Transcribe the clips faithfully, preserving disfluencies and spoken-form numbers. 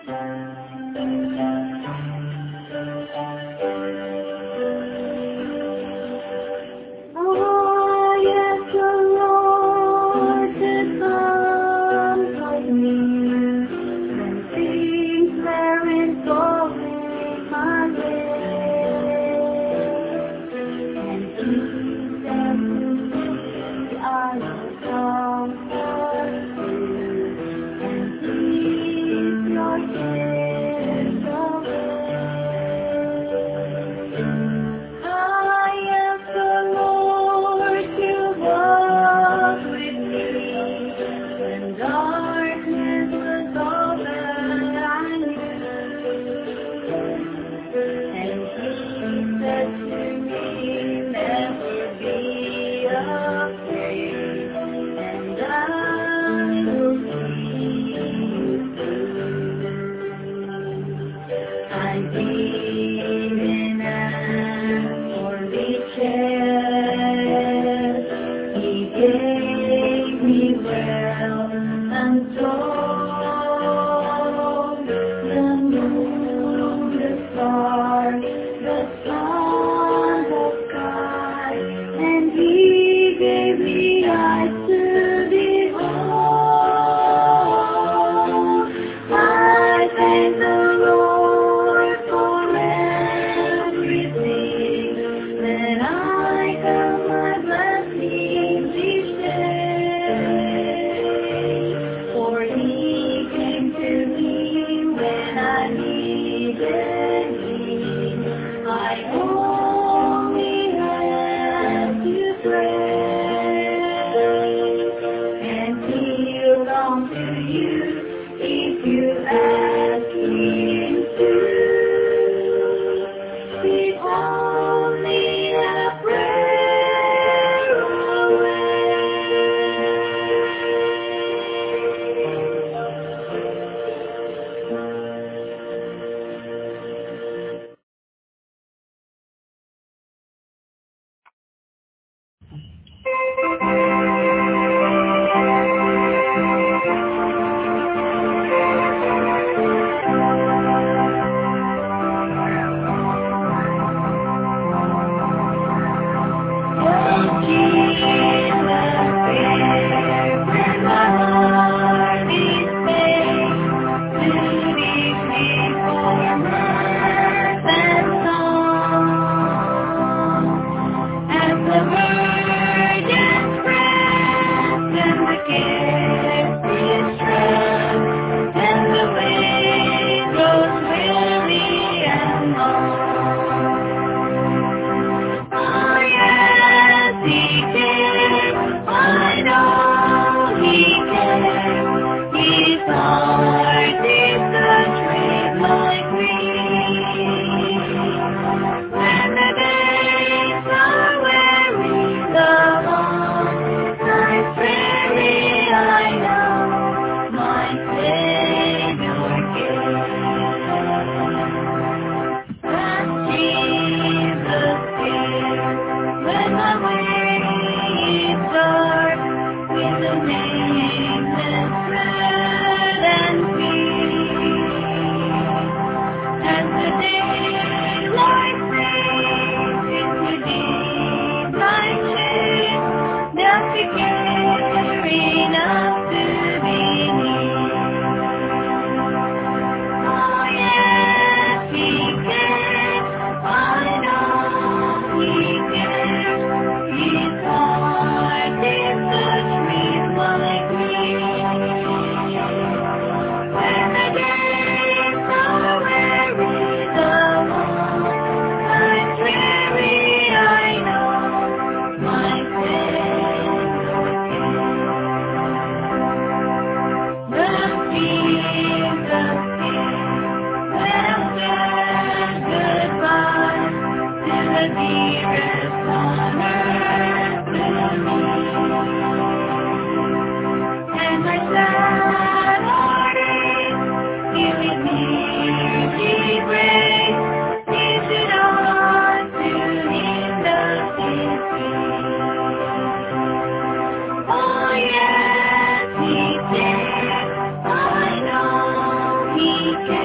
I know he can.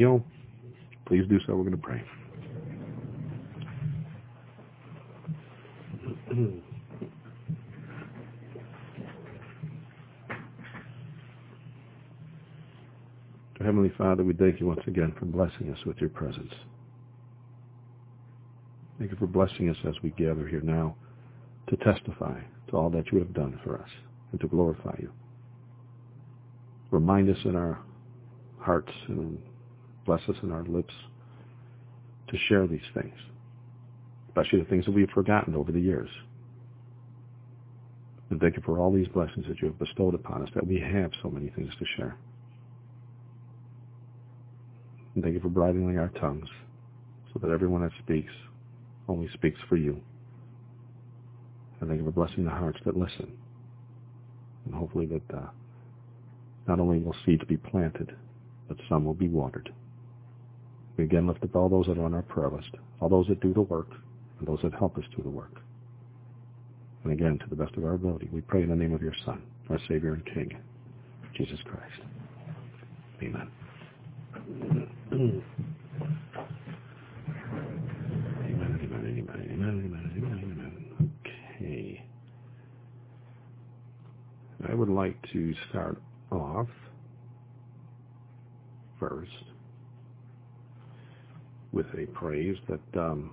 video, please do so. We're going to pray. Heavenly Father, we thank you once again for blessing us with your presence. Thank you for blessing us as we gather here now to testify to all that you have done for us and to glorify you. Remind us in our hearts and bless us in our lips to share these things, especially the things that we have forgotten over the years. And thank you for all these blessings that you have bestowed upon us, that we have so many things to share. And thank you for bridling our tongues so that everyone that speaks only speaks for you. And thank you for blessing the hearts that listen. And hopefully that uh, not only will seeds be planted, but some will be watered. We again lift up all those that are on our prayer list, all those that do the work, and those that help us do the work. And again, to the best of our ability, we pray in the name of your Son, our Savior and King, Jesus Christ. Amen. Amen, amen, amen, amen, amen, amen, amen. Okay. I would like to start off first with a praise that, um,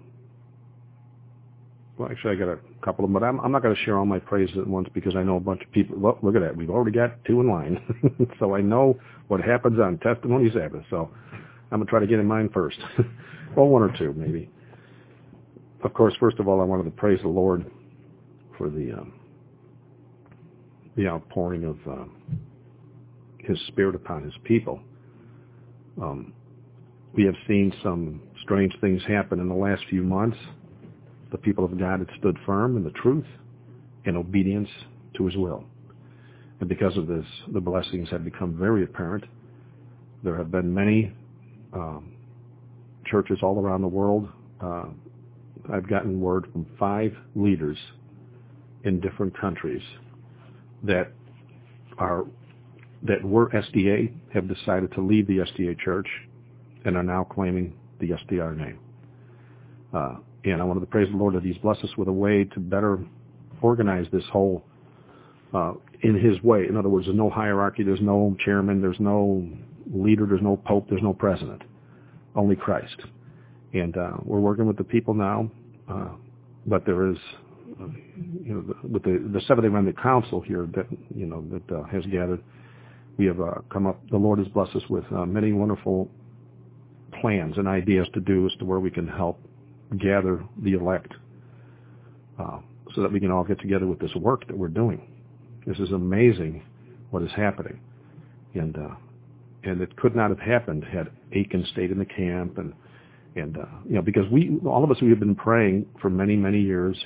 well, actually I got a couple of them, but I'm, I'm not going to share all my praises at once because I know a bunch of people, look, look at that, we've already got two in line. So I know what happens on Testimony Sabbath, so I'm going to try to get in mine first. Well, one or two, maybe. Of course, first of all, I wanted to praise the Lord for the um, the outpouring of uh, his Spirit upon his people. Um, we have seen some strange things happen in the last few months. The people of God had stood firm in the truth and obedience to his will. And because of this, the blessings have become very apparent. There have been many um, churches all around the world. Uh, I've gotten word from five leaders in different countries that are that were S D A, have decided to leave the S D A church and are now claiming the S D R name. Uh, and I wanted to praise the Lord that he's blessed us with a way to better organize this whole uh, in his way. In other words, there's no hierarchy, there's no chairman, there's no leader, there's no pope, there's no president, only Christ. And uh, we're working with the people now, uh, but there is, uh, you know, the, with the, the Seventh-day Remnant Council here that, you know, that uh, has gathered, we have uh, come up, the Lord has blessed us with uh, many wonderful plans and ideas to do as to where we can help gather the elect uh, so that we can all get together with this work that we're doing. This is amazing what is happening. And uh, and it could not have happened had Aiken stayed in the camp and, and uh, you know, because we, all of us, we have been praying for many, many years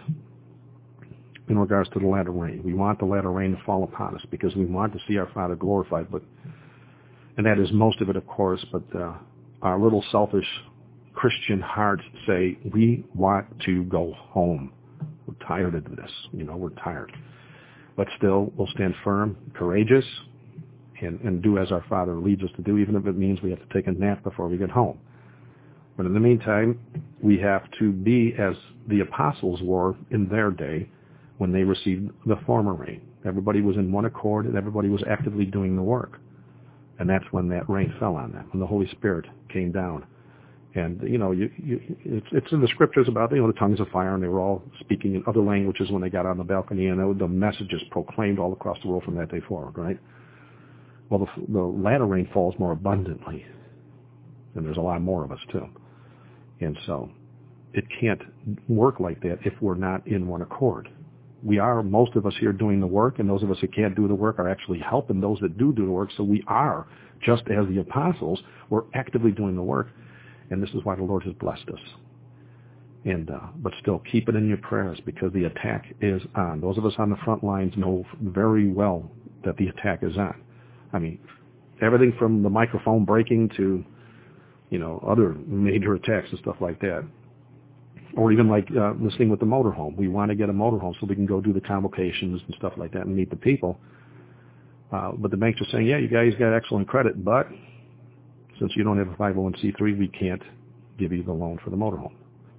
in regards to the latter rain. We want the latter rain to fall upon us because we want to see our Father glorified, but, and that is most of it, of course, but uh, our little selfish Christian hearts say, we want to go home. We're tired of this. You know, we're tired. But still, we'll stand firm, courageous, and, and do as our Father leads us to do, even if it means we have to take a nap before we get home. But in the meantime, we have to be as the apostles were in their day when they received the former rain. Everybody was in one accord, and everybody was actively doing the work. And that's when that rain fell on them, when the Holy Spirit came down. And, you know, you, you, it's, it's in the scriptures about, you know, the tongues of fire, and they were all speaking in other languages when they got on the balcony, and the messages proclaimed all across the world from that day forward, right? Well, the, the latter rain falls more abundantly, and there's a lot more of us, too. And so it can't work like that if we're not in one accord. We are, most of us here, doing the work, and those of us that can't do the work are actually helping those that do do the work, so we are, just as the apostles, we're actively doing the work. And this is why the Lord has blessed us. And uh, but still, keep it in your prayers because the attack is on. Those of us on the front lines know very well that the attack is on. I mean, everything from the microphone breaking to, you know, other major attacks and stuff like that. Or even like uh, listening with the motorhome. We want to get a motorhome so we can go do the convocations and stuff like that and meet the people. Uh, but the banks are saying, yeah, you guys got excellent credit, but since you don't have a five oh one c three, we can't give you the loan for the motorhome.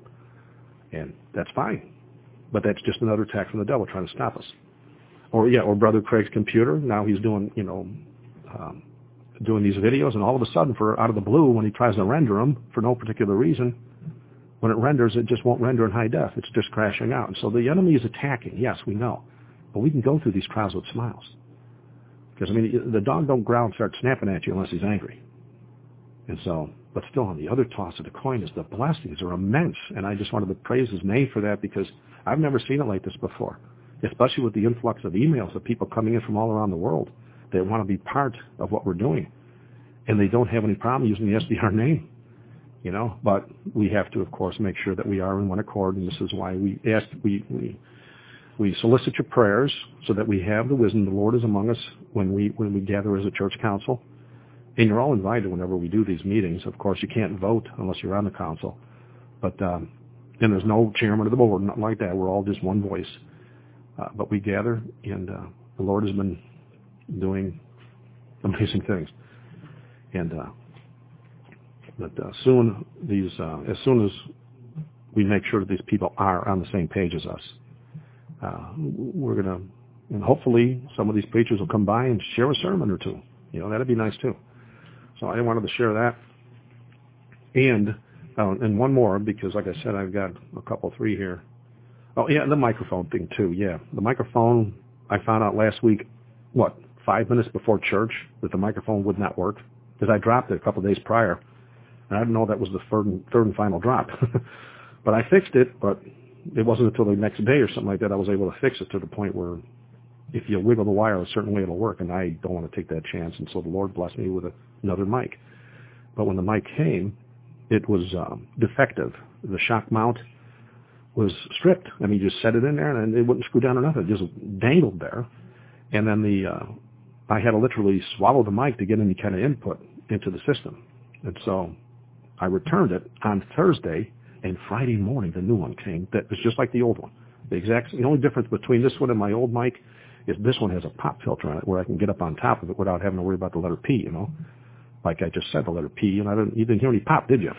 And that's fine. But that's just another attack from the devil trying to stop us. Or, yeah, or Brother Craig's computer. Now he's doing, you know, um, doing these videos, and all of a sudden, for out of the blue, when he tries to render them for no particular reason, when it renders, it just won't render in high def. It's just crashing out. And so the enemy is attacking. Yes, we know. But we can go through these trials with smiles. Because, I mean, the dog don't growl and start snapping at you unless he's angry. And so, but still, on the other toss of the coin is the blessings are immense. And I just wanted to praise his name for that, because I've never seen it like this before, especially with the influx of emails of people coming in from all around the world that want to be part of what we're doing. And they don't have any problem using the S D R name. You know, but we have to, of course, make sure that we are in one accord, and this is why we ask, we, we we solicit your prayers so that we have the wisdom. The Lord is among us when we when we gather as a church council, and you're all invited whenever we do these meetings. Of course, you can't vote unless you're on the council, but um, and there's no chairman of the board, nothing like that. We're all just one voice, uh, but we gather, and uh, the Lord has been doing amazing things, and. Uh, But uh, soon, these uh, as soon as we make sure that these people are on the same page as us, uh, we're going to, and hopefully some of these preachers will come by and share a sermon or two. You know, that'd be nice too. So I wanted to share that. And uh, and one more, because like I said, I've got a couple, three here. Oh, yeah, the microphone thing too, yeah. The microphone, I found out last week, what, five minutes before church, that the microphone would not work, because I dropped it a couple of days prior. And I didn't know that was the third and, third and final drop. But I fixed it, but it wasn't until the next day or something like that I was able to fix it to the point where if you wiggle the wire a certain way, it'll work. And I don't want to take that chance. And so the Lord blessed me with a, another mic. But when the mic came, it was um, defective. The shock mount was stripped. I mean, you just set it in there and it wouldn't screw down or nothing. It just dangled there. And then the uh, I had to literally swallow the mic to get any kind of input into the system. And so I returned it on Thursday, and Friday morning the new one came that was just like the old one. The exact the only difference between this one and my old mic is this one has a pop filter on it where I can get up on top of it without having to worry about the letter P, you know. Like I just said, the letter P, and I didn't, you didn't hear any pop, did you?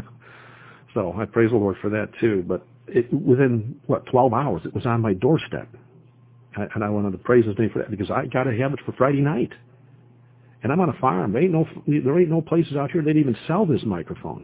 So I praise the Lord for that too. But it, within, what, twelve hours, it was on my doorstep. And I wanted to praise his name for that, because I got to have it for Friday night. And I'm on a farm. There ain't no there ain't no places out here that even sell this microphone.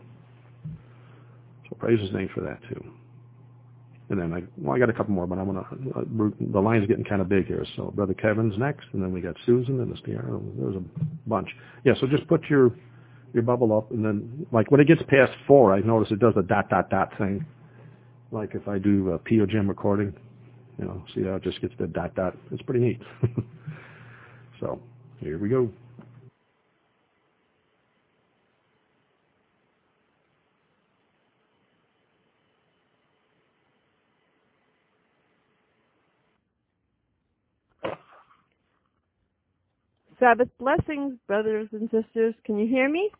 So praise his name for that too. And then I well I got a couple more, but I want to. Uh, the line's getting kind of big here. So Brother Kevin's next, and then we got Susan and the Stiara. There's a bunch. Yeah. So just put your your bubble up, and then like when it gets past four, I notice it does a dot dot dot thing. Like if I do a P O Jam recording, you know, see how it just gets the dot dot. It's pretty neat. So here we go. Sabbath blessings, brothers and sisters. Can you hear me?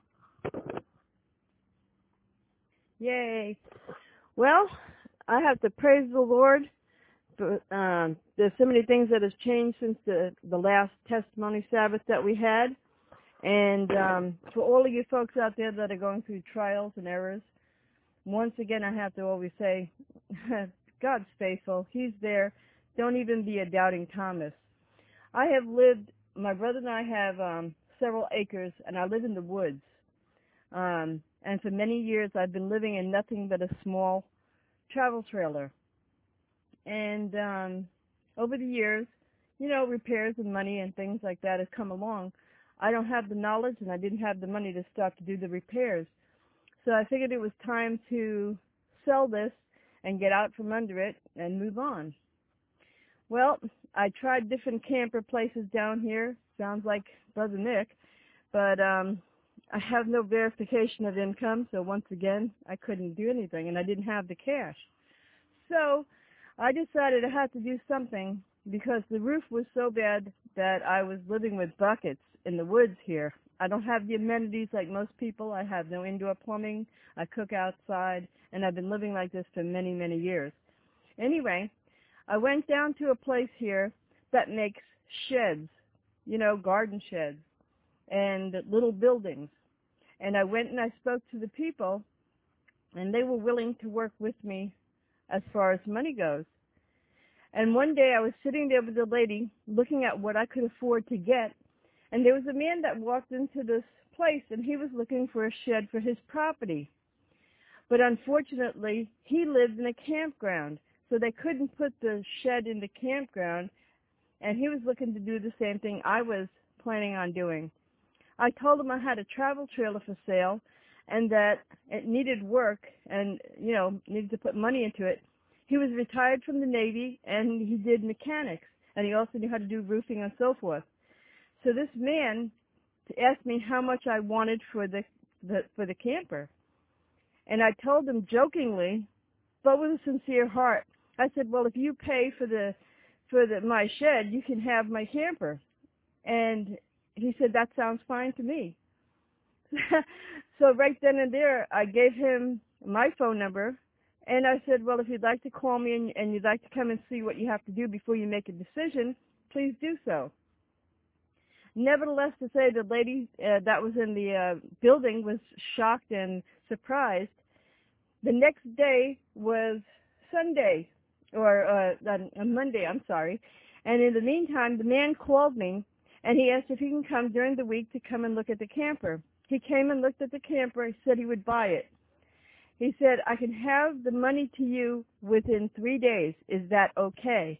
Yay. Well, I have to praise the Lord. For, um, there's so many things that have changed since the, the last testimony Sabbath that we had. And um, for all of you folks out there that are going through trials and errors, once again I have to always say, God's faithful. He's there. Don't even be a doubting Thomas. I have lived... My brother and I have um, several acres, and I live in the woods. Um, and for many years, I've been living in nothing but a small travel trailer. And um, over the years, you know, repairs and money and things like that have come along. I don't have the knowledge, and I didn't have the money to start to do the repairs. So I figured it was time to sell this and get out from under it and move on. Well, I tried different camper places down here. Sounds like Brother Nick. But um, I have no verification of income, so once again, I couldn't do anything, and I didn't have the cash. So I decided I had to do something, because the roof was so bad that I was living with buckets in the woods here. I don't have the amenities like most people. I have no indoor plumbing. I cook outside, and I've been living like this for many, many years. Anyway, I went down to a place here that makes sheds, you know, garden sheds and little buildings. And I went and I spoke to the people, and they were willing to work with me as far as money goes. And one day I was sitting there with the lady looking at what I could afford to get, and there was a man that walked into this place, and he was looking for a shed for his property. But unfortunately, he lived in a campground, so they couldn't put the shed in the campground, and he was looking to do the same thing I was planning on doing. I told him I had a travel trailer for sale and that it needed work and, you know, needed to put money into it. He was retired from the Navy, and he did mechanics, and he also knew how to do roofing and so forth. So this man asked me how much I wanted for the, the for the camper. And I told him jokingly, but with a sincere heart, I said, well, if you pay for the for the my shed, you can have my camper. And he said, that sounds fine to me. So right then and there, I gave him my phone number, and I said, well, if you'd like to call me and, and you'd like to come and see what you have to do before you make a decision, please do so. Nevertheless, to say the lady uh, that was in the uh, building was shocked and surprised. The next day was Sunday, or uh, uh, Monday, I'm sorry. And in the meantime, the man called me, and he asked if he can come during the week to come and look at the camper. He came and looked at the camper. He said he would buy it. He said, I can have the money to you within three days. Is that okay?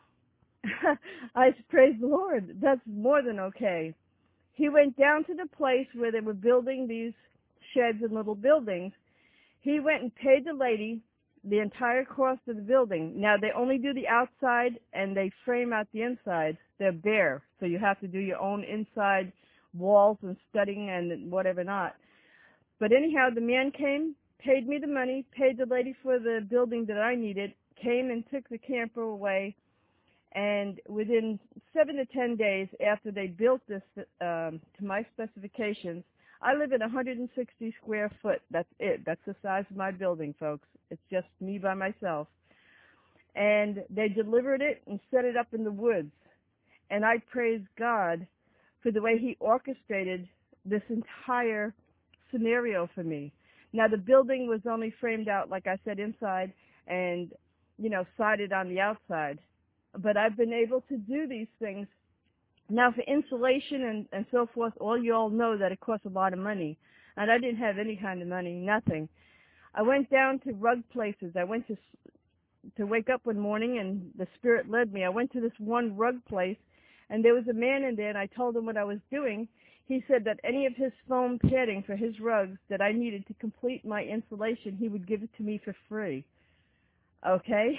I said, praise the Lord. That's more than okay. He went down to the place where they were building these sheds and little buildings. He went and paid the lady the entire cost of the building. Now, they only do the outside, and they frame out the inside. They're bare, so you have to do your own inside walls and studding and whatever not. But anyhow, the man came, paid me the money, paid the lady for the building that I needed, came and took the camper away, and within seven to ten days after they built this um, to my specifications, I live in one hundred sixty square foot. That's it. That's the size of my building, folks. It's just me by myself. And they delivered it and set it up in the woods. And I praise God for the way he orchestrated this entire scenario for me. Now, the building was only framed out, like I said, inside and, you know, sided on the outside. But I've been able to do these things. Now, for insulation and, and so forth, all you all know that it costs a lot of money. And I didn't have any kind of money, nothing. I went down to rug places. I went to to wake up one morning, and the Spirit led me. I went to this one rug place, and there was a man in there, and I told him what I was doing. He said that any of his foam padding for his rugs that I needed to complete my insulation, he would give it to me for free. Okay?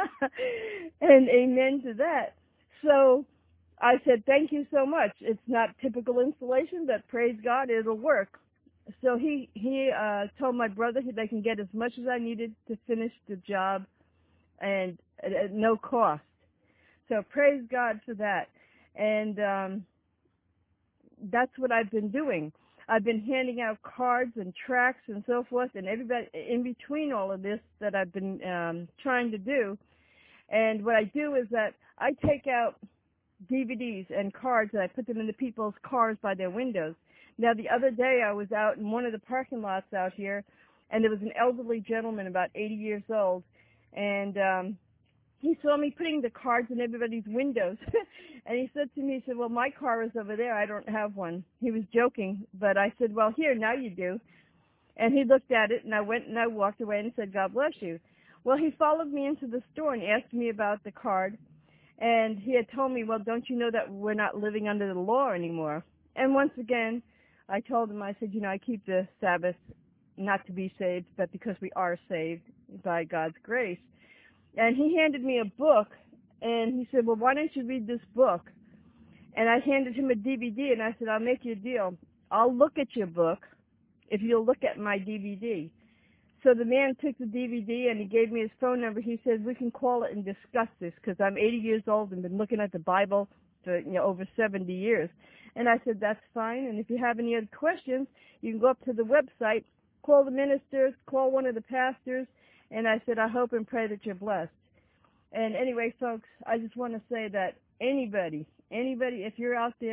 And amen to that. So I said, thank you so much. It's not typical insulation, but praise God, it'll work. So he, he uh, told my brother they can get as much as I needed to finish the job and at, at no cost. So praise God for that. And um, that's what I've been doing. I've been handing out cards and tracts and so forth, and everybody in between all of this that I've been um, trying to do. And what I do is that I take out D V Ds and cards and I put them into people's cars by their windows. Now, the other day I was out in one of the parking lots out here, and there was an elderly gentleman about eighty years old, and um, he saw me putting the cards in everybody's windows, and he said to me, he said, well, my car is over there. I don't have one. He was joking, but I said, well, here, now you do. And he looked at it, and I went and I walked away and said, God bless you. Well, he followed me into the store and asked me about the card, and he had told me, well, don't you know that we're not living under the law anymore? And once again, I told him, I said, you know, I keep the Sabbath not to be saved, but because we are saved by God's grace. And he handed me a book, and he said, well, why don't you read this book? And I handed him a D V D, and I said, I'll make you a deal. I'll look at your book if you'll look at my D V D. So the man took the D V D, and he gave me his phone number. He said, we can call it and discuss this, because I'm eighty years old and been looking at the Bible for, you know, over seventy years. And I said, that's fine, and if you have any other questions, you can go up to the website, call the ministers, call one of the pastors, and I said, I hope and pray that you're blessed. And anyway, folks, I just want to say that anybody, anybody, if you're out there,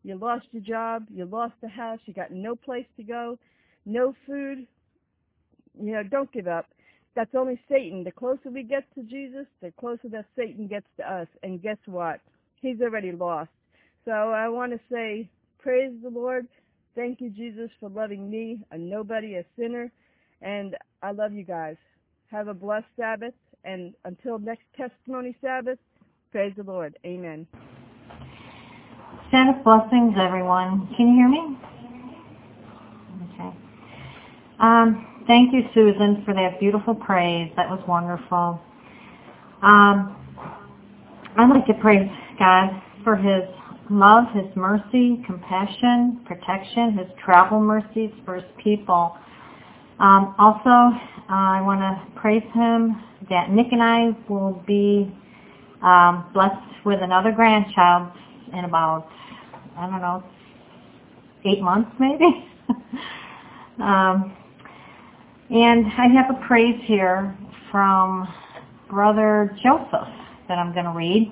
you lost your job, you lost the house, you got no place to go, no food, you know, don't give up. That's only Satan. The closer we get to Jesus, the closer that Satan gets to us. And guess what? He's already lost. So I want to say, praise the Lord. Thank you, Jesus, for loving me, a nobody, a sinner. And I love you guys. Have a blessed Sabbath. And until next Testimony Sabbath, praise the Lord. Amen. Sabbath blessings, everyone. Can you hear me? Okay. Um, thank you, Susan, for that beautiful praise. That was wonderful. Um, I'd like to praise God for His love, His mercy, compassion, protection, His travel mercies for His people. Um, also, uh, I want to praise Him that Nick and I will be um, blessed with another grandchild in about, I don't know, eight months maybe. um, and I have a praise here from Brother Joseph that I'm going to read.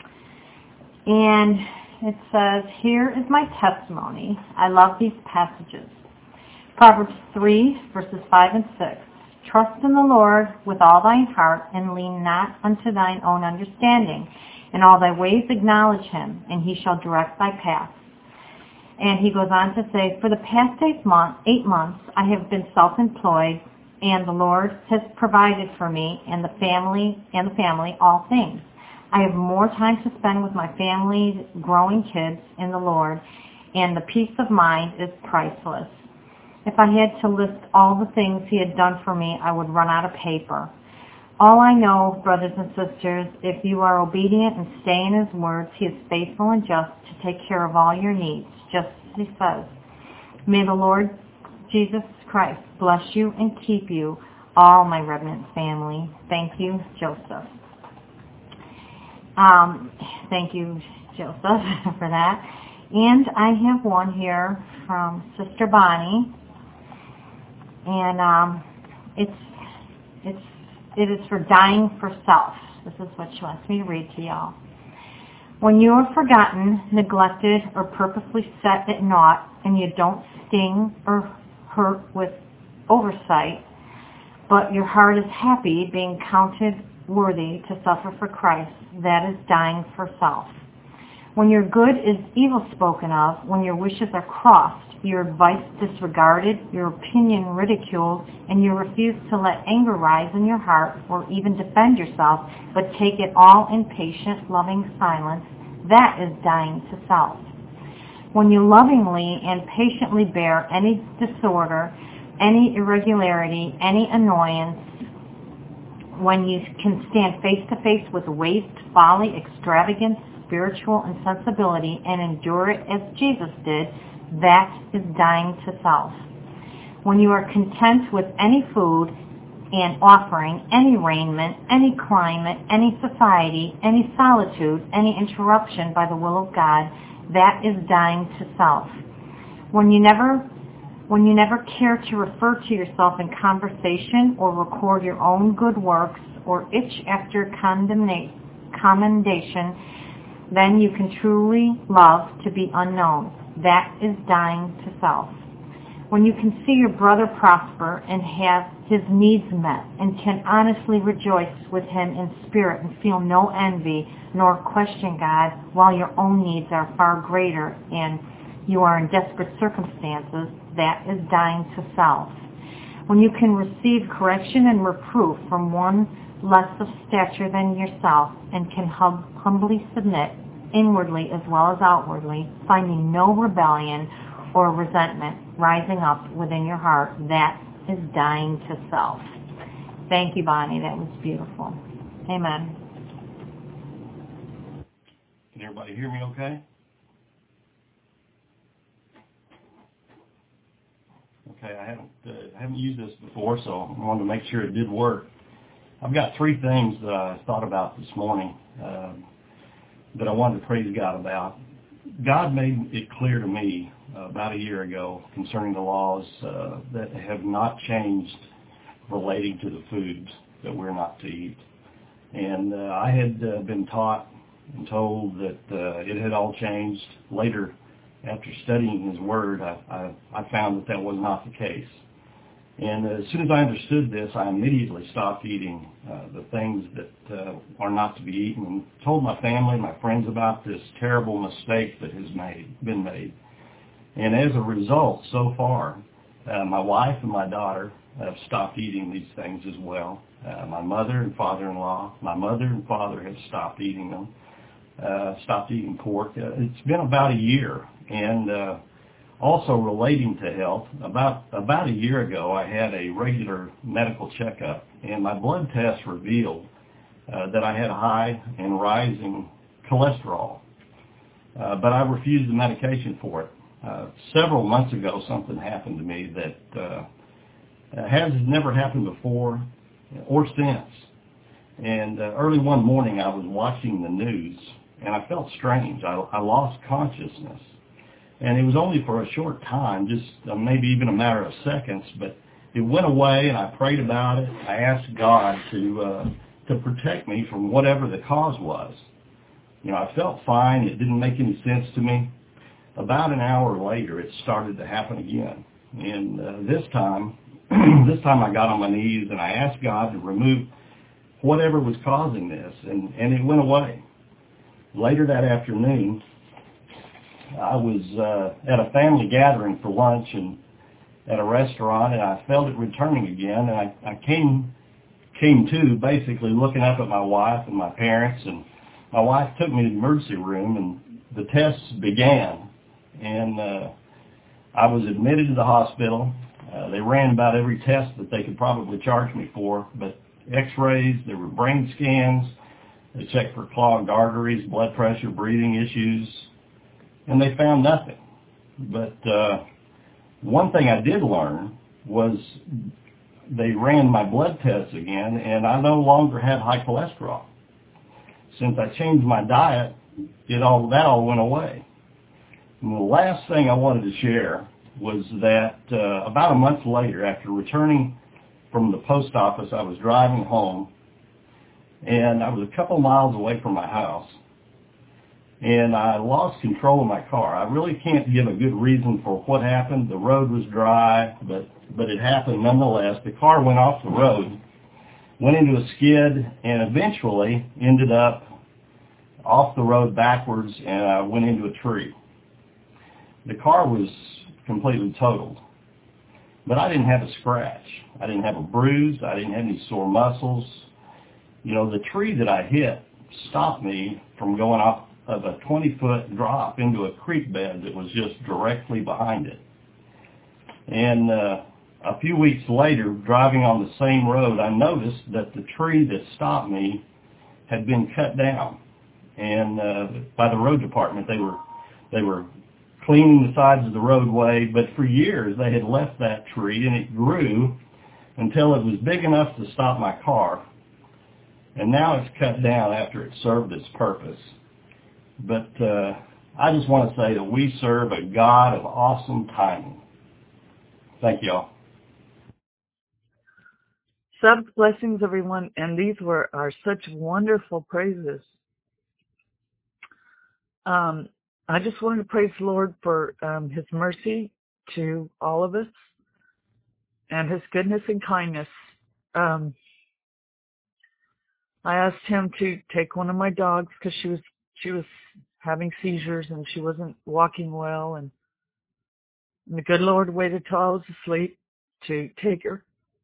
And it says, "Here is my testimony. I love these passages. Proverbs three, verses five and six. Trust in the Lord with all thine heart, and lean not unto thine own understanding. In all thy ways acknowledge him, and he shall direct thy paths." And he goes on to say, "For the past eight, month, eight months I have been self-employed, and the Lord has provided for me and the family and the family all things. I have more time to spend with my family's growing kids in the Lord, and the peace of mind is priceless. If I had to list all the things he had done for me, I would run out of paper. All I know, brothers and sisters, if you are obedient and stay in his words, he is faithful and just to take care of all your needs, just as he says. May the Lord Jesus Christ bless you and keep you, all my remnant family. Thank you, Joseph." Um, thank you, Joseph, for that. And I have one here from Sister Bonnie, and um, it's it's it is for dying for self. This is what she wants me to read to y'all. "When you are forgotten, neglected, or purposely set at naught, and you don't sting or hurt with oversight, but your heart is happy being counted worthy to suffer for Christ, that is dying for self. When your good is evil spoken of, when your wishes are crossed, your advice disregarded, your opinion ridiculed, and you refuse to let anger rise in your heart or even defend yourself, but take it all in patient, loving silence, that is dying to self. When you lovingly and patiently bear any disorder, any irregularity, any annoyance, when you can stand face to face with waste, folly, extravagance, spiritual insensibility, and endure it as Jesus did, that is dying to self. When you are content with any food and offering, any raiment, any climate, any society, any solitude, any interruption by the will of God, that is dying to self. When you never When you never care to refer to yourself in conversation or record your own good works or itch after condemna- commendation, then you can truly love to be unknown. That is dying to self. When you can see your brother prosper and have his needs met and can honestly rejoice with him in spirit and feel no envy nor question God while your own needs are far greater and you are in desperate circumstances, that is dying to self. When you can receive correction and reproof from one less of stature than yourself and can hum- humbly submit inwardly as well as outwardly, finding no rebellion or resentment rising up within your heart, that is dying to self. Thank you, Bonnie. That was beautiful. Amen. Can everybody hear me okay? Okay, I haven't uh, I haven't used this before, so I wanted to make sure it did work. I've got three things that I thought about this morning uh, that I wanted to praise God about. God made it clear to me uh, about a year ago concerning the laws uh, that have not changed relating to the foods that we're not to eat. And uh, I had uh, been taught and told that uh, it had all changed later after studying his word, I, I, I found that that was not the case. And as soon as I understood this, I immediately stopped eating uh, the things that uh, are not to be eaten, and told my family, my friends about this terrible mistake that has made, been made. And as a result, so far, uh, my wife and my daughter have stopped eating these things as well. Uh, my mother and father-in-law, my mother and father have stopped eating them, uh, stopped eating pork. Uh, it's been about a year, and uh, also relating to health, about about a year ago, I had a regular medical checkup, and my blood test revealed uh, that I had high and rising cholesterol, uh, but I refused the medication for it. Uh, several months ago, something happened to me that uh, has never happened before or since. And uh, early one morning, I was watching the news, and I felt strange. I, I lost consciousness. And it was only for a short time, just uh, maybe even a matter of seconds, but it went away, and I prayed about it. I asked God to uh, to protect me from whatever the cause was. You know, I felt fine. It didn't make any sense to me. About an hour later, it started to happen again. And uh, this time, this time I got on my knees, and I asked God to remove whatever was causing this, and, and it went away. Later that afternoon, I was uh, at a family gathering for lunch and at a restaurant, and I felt it returning again. And I, I came came to basically looking up at my wife and my parents, and my wife took me to the emergency room, and the tests began. And uh, I was admitted to the hospital. Uh, they ran about every test that they could probably charge me for, but x-rays, there were brain scans, they checked for clogged arteries, blood pressure, breathing issues, and they found nothing. But uh, one thing I did learn was they ran my blood tests again, and I no longer had high cholesterol. Since I changed my diet, it all that all went away. And the last thing I wanted to share was that uh, about a month later, after returning from the post office, I was driving home, and I was a couple miles away from my house. And I lost control of my car. I really can't give a good reason for what happened. The road was dry, but, but it happened nonetheless. The car went off the road, went into a skid, and eventually ended up off the road backwards, and I went into a tree. The car was completely totaled, but I didn't have a scratch. I didn't have a bruise. I didn't have any sore muscles. You know, the tree that I hit stopped me from going off of a twenty-foot drop into a creek bed that was just directly behind it. And uh, a few weeks later, driving on the same road, I noticed that the tree that stopped me had been cut down. And uh, by the road department, they were they were cleaning the sides of the roadway. But for years, they had left that tree, and it grew until it was big enough to stop my car. And now it's cut down after it served its purpose. But uh, I just want to say that we serve a God of awesome timing. Thank you all. Sabbath blessings, everyone, and these were are such wonderful praises. Um, I just wanted to praise the Lord for um, His mercy to all of us and His goodness and kindness. Um, I asked Him to take one of my dogs because she was she was having seizures and she wasn't walking well, and, and the good Lord waited till I was asleep to take her.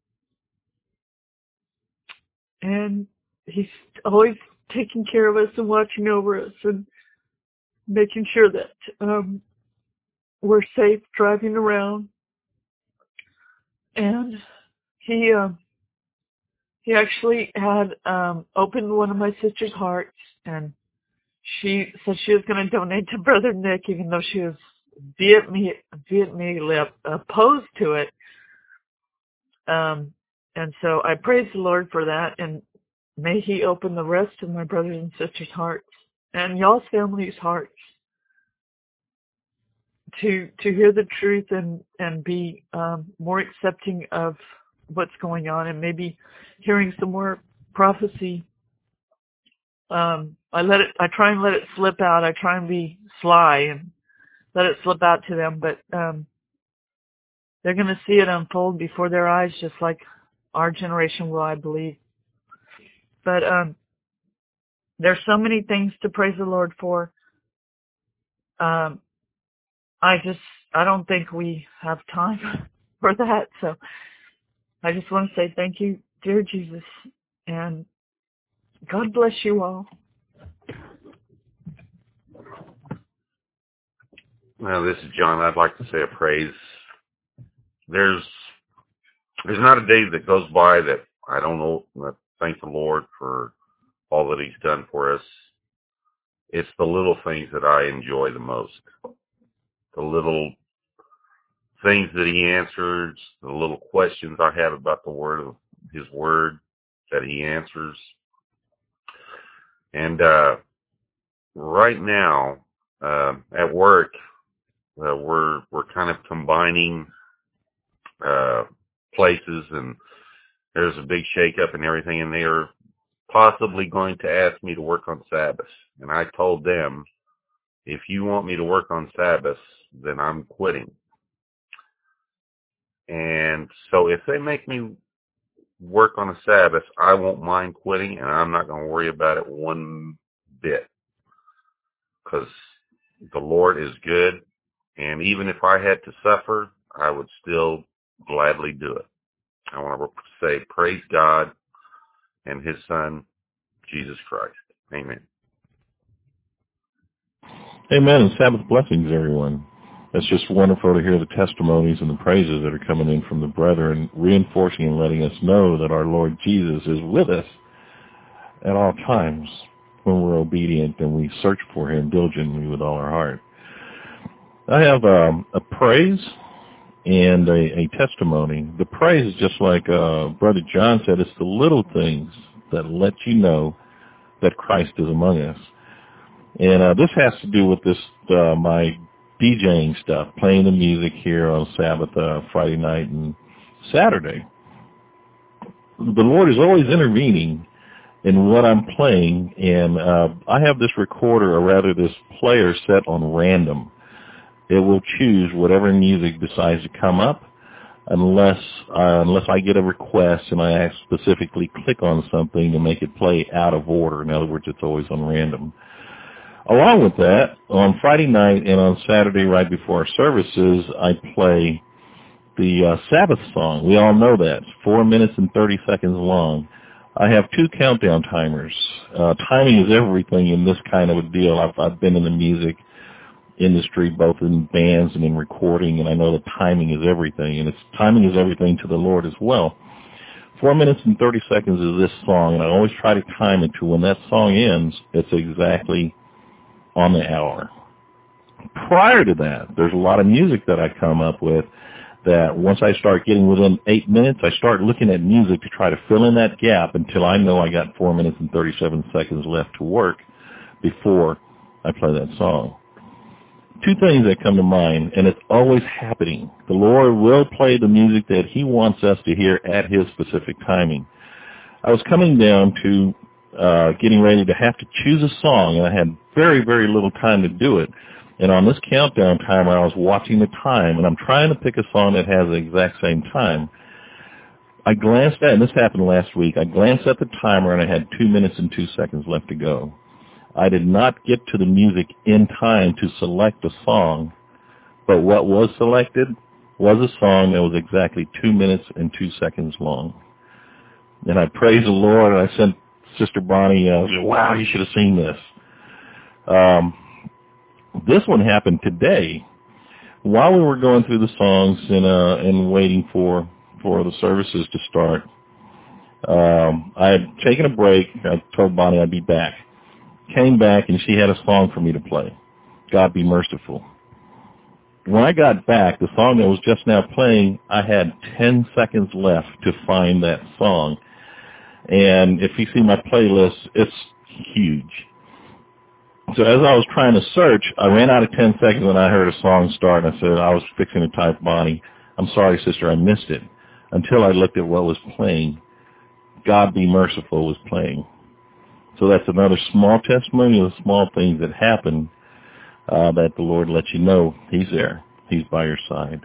And He's always taking care of us and watching over us and making sure that um, we're safe driving around. And he uh, he actually had um, opened one of my sister's hearts, and she said she was going to donate to Brother Nick, even though she was vehemently, vehemently opposed to it. Um, and so I praise the Lord for that, and may He open the rest of my brothers and sisters' hearts and y'all's family's hearts to to hear the truth and and be um, more accepting of what's going on, and maybe hearing some more prophecy. Um, I let it. I try and let it slip out. I try and be sly and let it slip out to them, but um, they're going to see it unfold before their eyes, just like our generation will, I believe. But um, there's so many things to praise the Lord for. Um, I just, I don't think we have time for that. So I just want to say thank you, dear Jesus, and God bless you all. Well, this is John. I'd like to say a praise. There's there's not a day that goes by that I don't know, that thank the Lord for all that he's done for us. It's the little things that I enjoy the most. The little things that he answers, the little questions I have about the word of his word that he answers. And uh, right now, uh, at work, uh, we're we're kind of combining uh, places, and there's a big shakeup and everything, and they are possibly going to ask me to work on Sabbath. And I told them, if you want me to work on Sabbath, then I'm quitting. And so if they make me work on a Sabbath, I won't mind quitting, and I'm not going to worry about it one bit, because the Lord is good, and even if I had to suffer, I would still gladly do it. I want to say praise God and his Son, Jesus Christ. Amen. Amen, and Sabbath blessings, everyone. It's just wonderful to hear the testimonies and the praises that are coming in from the brethren, reinforcing and letting us know that our Lord Jesus is with us at all times when we're obedient and we search for him diligently with all our heart. I have um, a praise and a, a testimony. The praise is just like uh, Brother John said, it's the little things that let you know that Christ is among us. And uh, this has to do with this, uh, my DJing stuff, playing the music here on Sabbath, uh, Friday night and Saturday. The Lord is always intervening in what I'm playing, and uh, I have this recorder, or rather this player, set on random. It will choose whatever music decides to come up, unless uh, unless I get a request and I specifically click on something to make it play out of order. In other words, it's always on random. Along with that, on Friday night and on Saturday right before our services, I play the uh, Sabbath song. We all know that. It's four minutes and thirty seconds long. I have two countdown timers. Uh, timing is everything in this kind of a deal. I've, I've been in the music industry, both in bands and in recording, and I know that timing is everything, and it's timing is everything to the Lord as well. Four minutes and thirty seconds is this song, and I always try to time it to when that song ends, it's exactly on the hour. Prior to that, there's a lot of music that I come up with that once I start getting within eight minutes, I start looking at music to try to fill in that gap until I know I got four minutes and thirty-seven seconds left to work before I play that song. Two things that come to mind, and it's always happening. The Lord will play the music that he wants us to hear at his specific timing. I was coming down to uh, getting ready to have to choose a song, and I had very, very little time to do it. And on this countdown timer, I was watching the time, and I'm trying to pick a song that has the exact same time. I glanced at, and this happened last week, I glanced at the timer, and I had two minutes and two seconds left to go. I did not get to the music in time to select a song, but what was selected was a song that was exactly two minutes and two seconds long. And I praised the Lord, and I sent Sister Bonnie, uh, wow, you should have seen this. Um, this one happened today while we were going through the songs and uh, and waiting for, for the services to start. Um, I had taken a break. I told Bonnie I'd be back. Came back, and she had a song for me to play, God Be Merciful. When I got back, the song that was just now playing, I had ten seconds left to find that song. And if you see my playlist, it's huge. So as I was trying to search, I ran out of ten seconds when I heard a song start, and I said, I was fixing to type, Bonnie, I'm sorry, sister, I missed it. Until I looked at what was playing, God Be Merciful was playing. So that's another small testimony of the small things that happen uh, that the Lord lets you know he's there. He's by your side.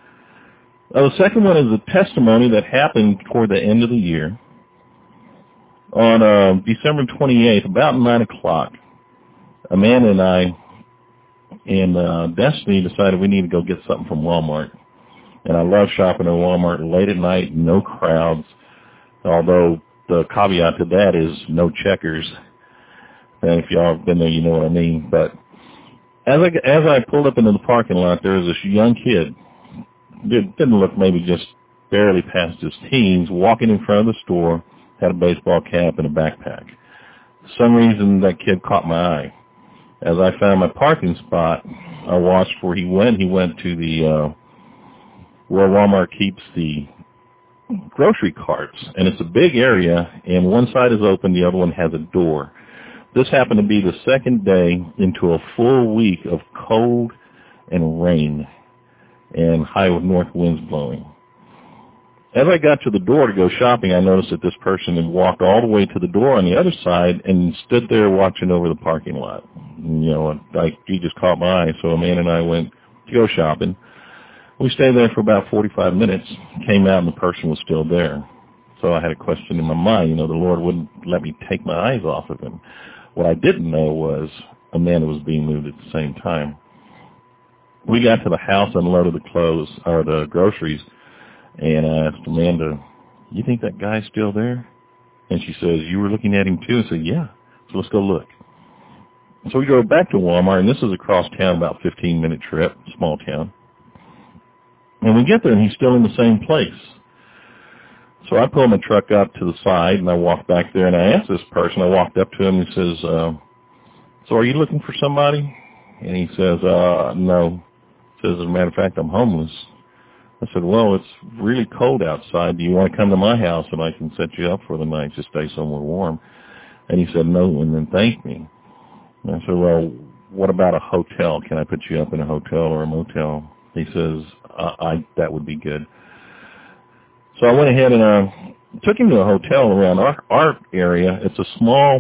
Uh, the second one is a testimony that happened toward the end of the year. On uh, December twenty-eighth, about nine o'clock, Amanda and I and uh, Destiny decided we need to go get something from Walmart. And I love shopping at Walmart late at night, no crowds, although the caveat to that is no checkers. And if y'all have been there, you know what I mean. But as I, as I pulled up into the parking lot, there was this young kid, didn't look maybe just barely past his teens, walking in front of the store, had a baseball cap and a backpack. For some reason, that kid caught my eye. As I found my parking spot, I watched where he went. He went to the uh, where Walmart keeps the grocery carts, and it's a big area, and one side is open, the other one has a door. This happened to be the second day into a full week of cold and rain and high north winds blowing. As I got to the door to go shopping, I noticed that this person had walked all the way to the door on the other side and stood there watching over the parking lot. And, you know, I, he just caught my eye, so Amanda and I went to go shopping. We stayed there for about forty-five minutes, came out, and the person was still there. So I had a question in my mind. You know, the Lord wouldn't let me take my eyes off of him. What I didn't know was Amanda was being moved at the same time. We got to the house, unloaded the clothes, or the groceries, and I asked Amanda, you think that guy's still there? And she says, you were looking at him too? I said, yeah. So let's go look. So we drove back to Walmart, and this is across town, about a fifteen-minute trip, small town. And we get there, and he's still in the same place. So I pull my truck up to the side, and I walk back there, and I asked this person, I walked up to him, and he says, uh, so are you looking for somebody? And he says, uh, no. He says, as a matter of fact, I'm homeless. I said, well, it's really cold outside. Do you want to come to my house and I can set you up for the night to stay somewhere warm? And he said, no, and then thanked me. And I said, well, what about a hotel? Can I put you up in a hotel or a motel? He says, I, I that would be good. So I went ahead and uh, took him to a hotel around our, our area. It's a small,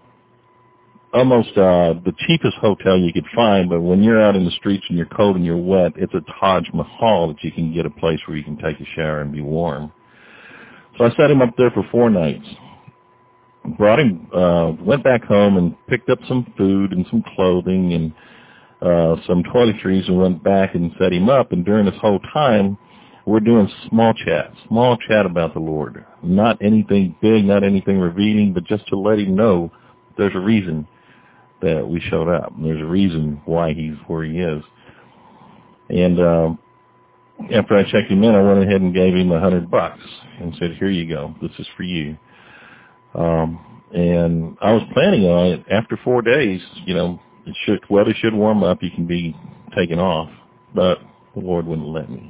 almost uh, the cheapest hotel you could find, but when you're out in the streets and you're cold and you're wet, it's a Taj Mahal that you can get a place where you can take a shower and be warm. So I set him up there for four nights. Brought him, uh, went back home and picked up some food and some clothing and uh, some toiletries and went back and set him up. And during this whole time, we're doing small chat, small chat about the Lord. Not anything big, not anything revealing, but just to let him know there's a reason that we showed up. And there's a reason why he's where he is. And uh, after I checked him in, I went ahead and gave him a hundred bucks and said, here you go. This is for you. Um, and I was planning on it after four days, you know, it should, weather should warm up. You can be taken off, but the Lord wouldn't let me.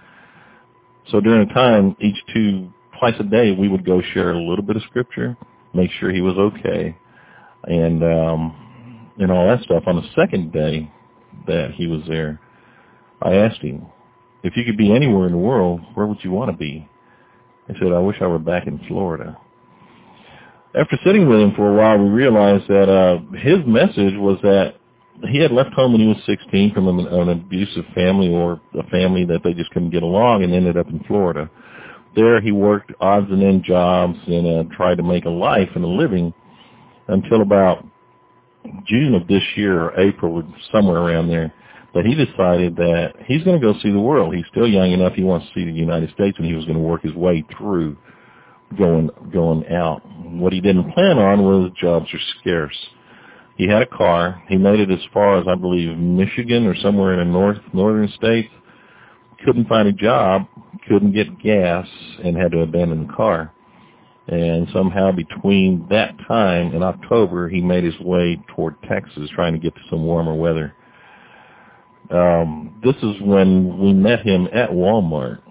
So during the time, each two, twice a day, we would go share a little bit of scripture, make sure he was okay, and, um, and all that stuff. On the second day that he was there, I asked him, if you could be anywhere in the world, where would you want to be? He said, I wish I were back in Florida. After sitting with him for a while, we realized that uh, his message was that he had left home when he was sixteen from an, an abusive family or a family that they just couldn't get along, and ended up in Florida. There he worked odds and end jobs and uh, tried to make a life and a living until about June of this year, or April, or somewhere around there, that he decided that he's going to go see the world. He's still young enough. He wants to see the United States, and he was going to work his way through going going out. What he didn't plan on was jobs are scarce. He had a car. He made it as far as, I believe, Michigan or somewhere in the north northern states. Couldn't find a job, couldn't get gas, and had to abandon the car. And somehow between that time and October, he made his way toward Texas, trying to get to some warmer weather. Um, this is when we met him at Walmart.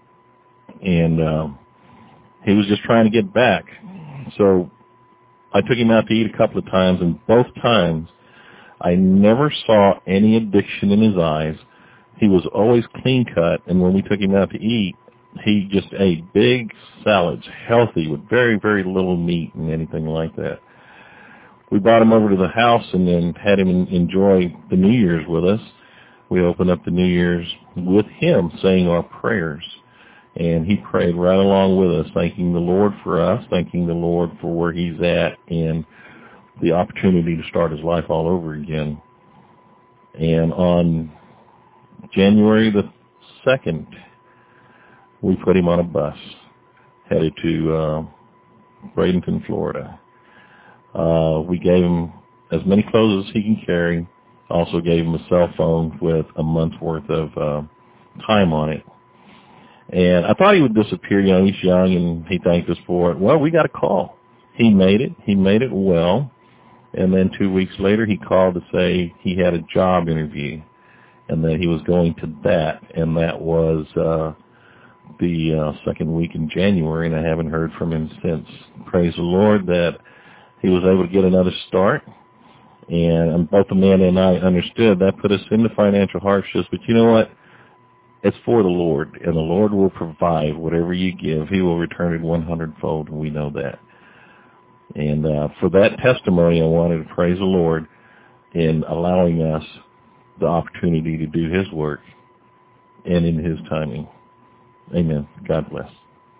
And um, he was just trying to get back. So I took him out to eat a couple of times, and both times I never saw any addiction in his eyes. He was always clean cut, and when we took him out to eat, he just ate big salads, healthy, with very, very little meat and anything like that. we brought him over to the house and then had him enjoy the New Year's with us. We opened up the New Year's with him saying our prayers. And he prayed right along with us, thanking the Lord for us, thanking the Lord for where he's at and the opportunity to start his life all over again. And on January the second, we put him on a bus, headed to uh, Bradenton, Florida. Uh, we gave him as many clothes as he can carry, also gave him a cell phone with a month's worth of uh, time on it. And I thought he would disappear. You know, he's young, and he thanked us for it. Well, we got a call. He made it. He made it well. And then two weeks later, he called to say he had a job interview and that he was going to that. And that was uh, the uh, second week in January, and I haven't heard from him since. Praise the Lord that he was able to get another start. And both Amanda and I understood that put us into financial hardships. But you know what? It's for the Lord, and the Lord will provide whatever you give. He will return it one hundred-fold, and we know that. And uh, for that testimony, I wanted to praise the Lord in allowing us the opportunity to do his work and in his timing. Amen. God bless.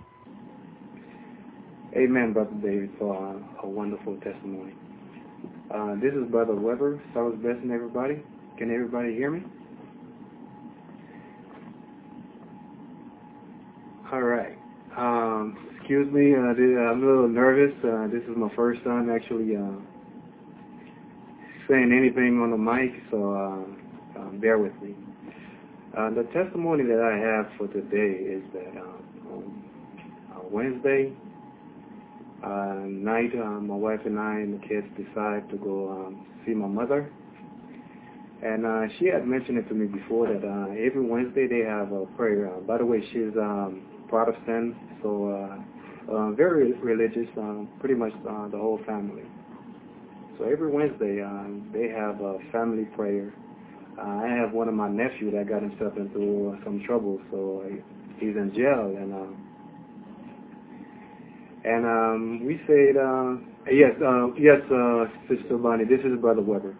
Amen, Brother David, for uh, a wonderful testimony. Uh, this is Brother Weber. So I was blessing everybody. Can everybody hear me? All right. Um, excuse me, uh, I'm a little nervous. Uh, this is my first time actually uh, saying anything on the mic, so uh, uh, bear with me. Uh, the testimony that I have for today is that uh, on uh, Wednesday uh, night, uh, my wife and I and the kids decided to go um, see my mother. And uh, she had mentioned it to me before that uh, every Wednesday they have a prayer. Uh, by the way, she's um, Protestant, so uh, uh, very religious, um, pretty much uh, the whole family. So every Wednesday um, they have a family prayer. Uh, I have one of my nephews that got himself into uh, some trouble, so uh, he's in jail. And uh, and um, we said, uh, yes, uh, yes, uh, Sister Bonnie, this is Brother Weber.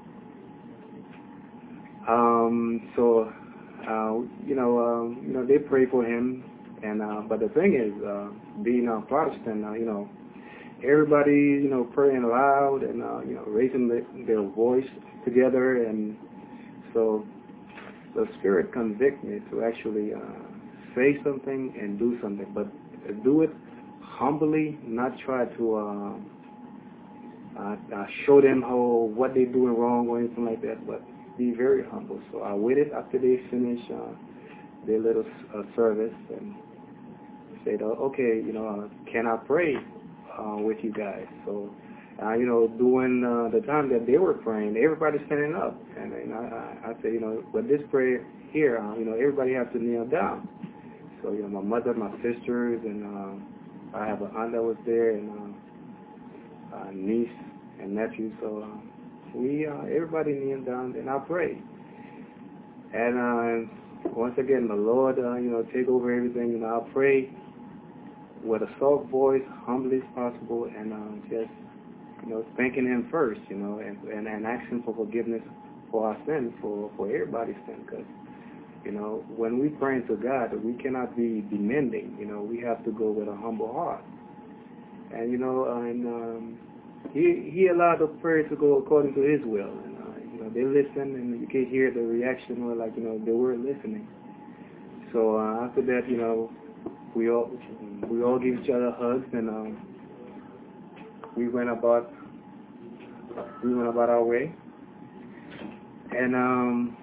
Um, so, uh, you know, um, you know, they pray for him, and uh, but the thing is, uh, being a Protestant, uh, you know, everybody, you know, praying loud and uh, you know, raising the, their voice together, and so the Spirit convict me to actually uh, say something and do something, but do it humbly, not try to uh, uh, uh, show them how what they're doing wrong or anything like that, but be very humble. So I waited after they finished uh, their little uh, service and said, oh, okay, you know, uh, can I pray uh, with you guys? So, uh, you know, during uh, the time that they were praying, everybody's standing up. And, and I, I said, you know, but this prayer here, uh, you know, everybody has to kneel down. So, you know, my mother, my sisters, and uh, I have an aunt that was there, and uh, a niece and nephew. So, uh, We, uh, everybody kneel down and I pray. And uh, once again, the Lord, uh, you know, take over everything. You know, I pray with a soft voice, humbly as possible, and uh, just, you know, thanking Him first, you know, and, and, and asking for forgiveness for our sins, for, for everybody's sin. Because, you know, when we pray to God, we cannot be demanding. You know, we have to go with a humble heart. And, you know, and... Um, He he allowed the prayer to go according to His will, and uh, you know they listen, and you can hear the reaction, or like you know they were listening. So uh, after that, you know, we all we all gave each other hugs, and um, we went about we went about our way. And um,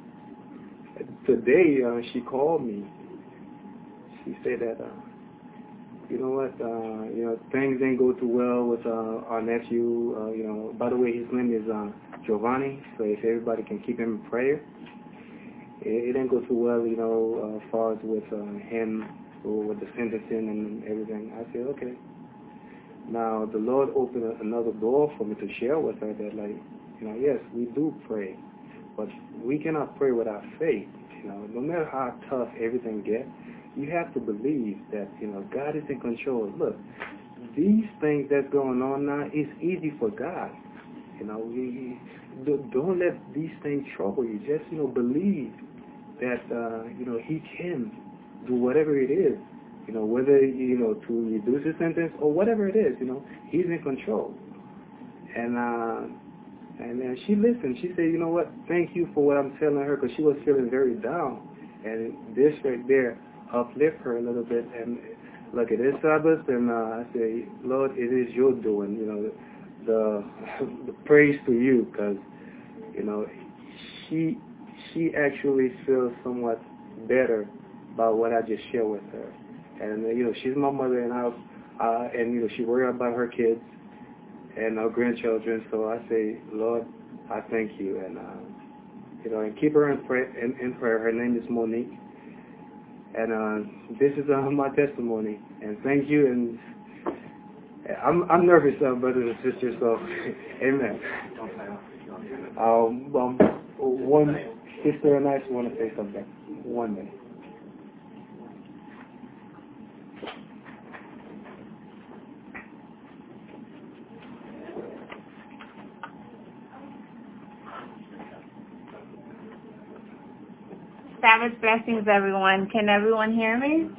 today uh, she called me. She said that. Uh, You know what? Uh, you know things didn't go too well with uh, our nephew. Uh, you know, by the way, his name is uh, Giovanni. So if everybody can keep him in prayer, it, it didn't go too well. You know, uh, as far as with uh, him, or with the sentencing and everything. I said, okay. Now the Lord opened another door for me to share with her that, like, you know, yes, we do pray, but we cannot pray without faith. You know, no matter how tough everything gets. You have to believe that, you know, God is in control. Look, these things that's going on now, it's easy for God. You know, we, don't let these things trouble you. Just, you know, believe that, uh, you know, He can do whatever it is. You know, whether, you know, to reduce his sentence or whatever it is, you know, He's in control. And, uh, and uh, she listened. She said, you know what, thank you for what I'm telling her, because she was feeling very down. And this right there uplift her a little bit. And look, it is Sabbath, and uh, I say, Lord, it is your doing, you know, the, the praise to you, because, you know, she she actually feels somewhat better about what I just shared with her. And, uh, you know, she's my mother, and, I, uh, and you know, she worries about her kids and our grandchildren. So I say, Lord, I thank you. And, uh, you know, and keep her in, pray, in, in prayer. Her name is Monique. And uh, this is uh, my testimony. And thank you. And I'm I'm nervous, uh, brothers and sisters, so amen. Um, um, one sister and I just want to say something. One minute. Sabbath blessings, everyone. Can everyone hear me?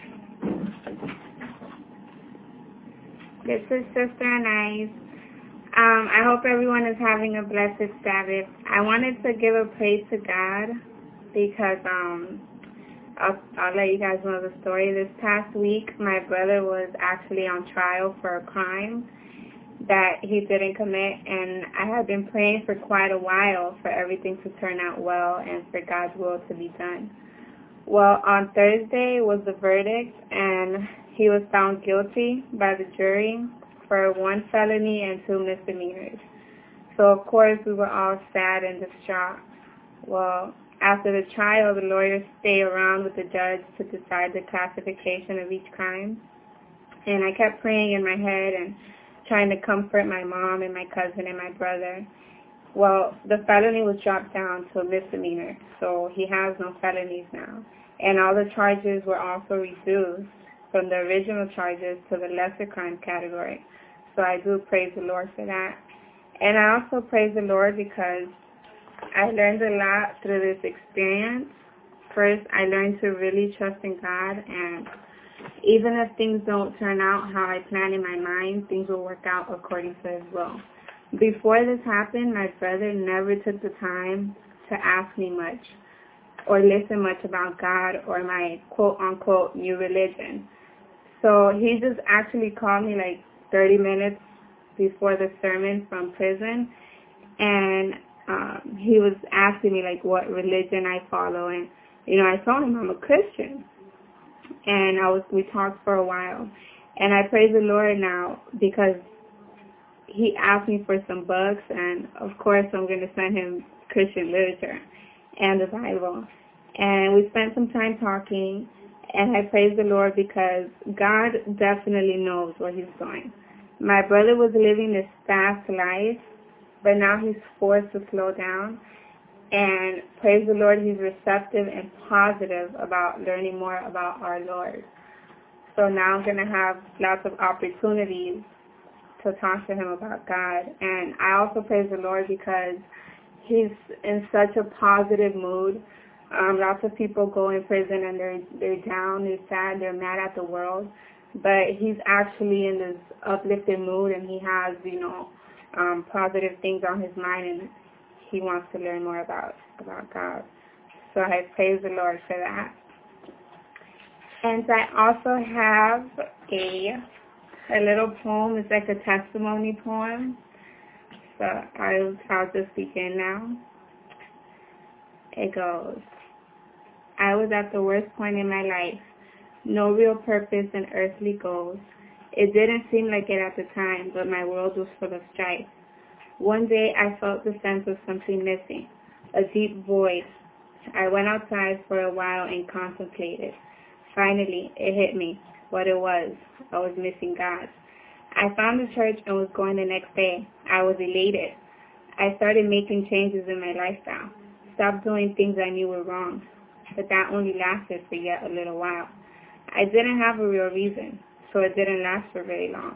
This is Sister Anais. Um, I hope everyone is having a blessed Sabbath. I wanted to give a praise to God because um, I'll, I'll let you guys know the story. This past week, my brother was actually on trial for a crime that he didn't commit, and I had been praying for quite a while for everything to turn out well and for God's will to be done. Well, on Thursday was the verdict, and he was found guilty by the jury for one felony and two misdemeanors. So, of course, we were all sad and distraught. Well, after the trial, the lawyers stayed around with the judge to decide the classification of each crime. And I kept praying in my head and trying to comfort my mom and my cousin and my brother. Well, the felony was dropped down to a misdemeanor, so he has no felonies now. And all the charges were also reduced from the original charges to the lesser crime category. So I do praise the Lord for that. And I also praise the Lord because I learned a lot through this experience. First, I learned to really trust in God, and even if things don't turn out how I plan in my mind, things will work out according to His will. Before this happened, my brother never took the time to ask me much or listen much about God or my quote-unquote new religion. So he just actually called me like thirty minutes before the sermon from prison, and um, he was asking me like what religion I follow, and you know I told him I'm a Christian, and I was we talked for a while, and I praise the Lord now because he asked me for some books, and of course I'm going to send him Christian literature and the Bible, and we spent some time talking. And I praise the Lord because God definitely knows where He's going. My brother was living this fast life, but now he's forced to slow down. And praise the Lord, he's receptive and positive about learning more about our Lord. So now I'm going to have lots of opportunities to talk to him about God. And I also praise the Lord because he's in such a positive mood. Um, lots of people go in prison and they're they're down, they're sad, they're mad at the world. But he's actually in this uplifted mood, and he has, you know, um, positive things on his mind, and he wants to learn more about about God. So I praise the Lord for that. And I also have a a little poem. It's like a testimony poem. So I'll I'll just begin now. It goes. I was at the worst point in my life. No real purpose and earthly goals. It didn't seem like it at the time, but my world was full of strife. One day I felt the sense of something missing, a deep void. I went outside for a while and contemplated. Finally, it hit me what it was. I was missing God. I found the church and was going the next day. I was elated. I started making changes in my lifestyle. Stopped doing things I knew were wrong. But that only lasted for yet a little while. I didn't have a real reason, so it didn't last for very long.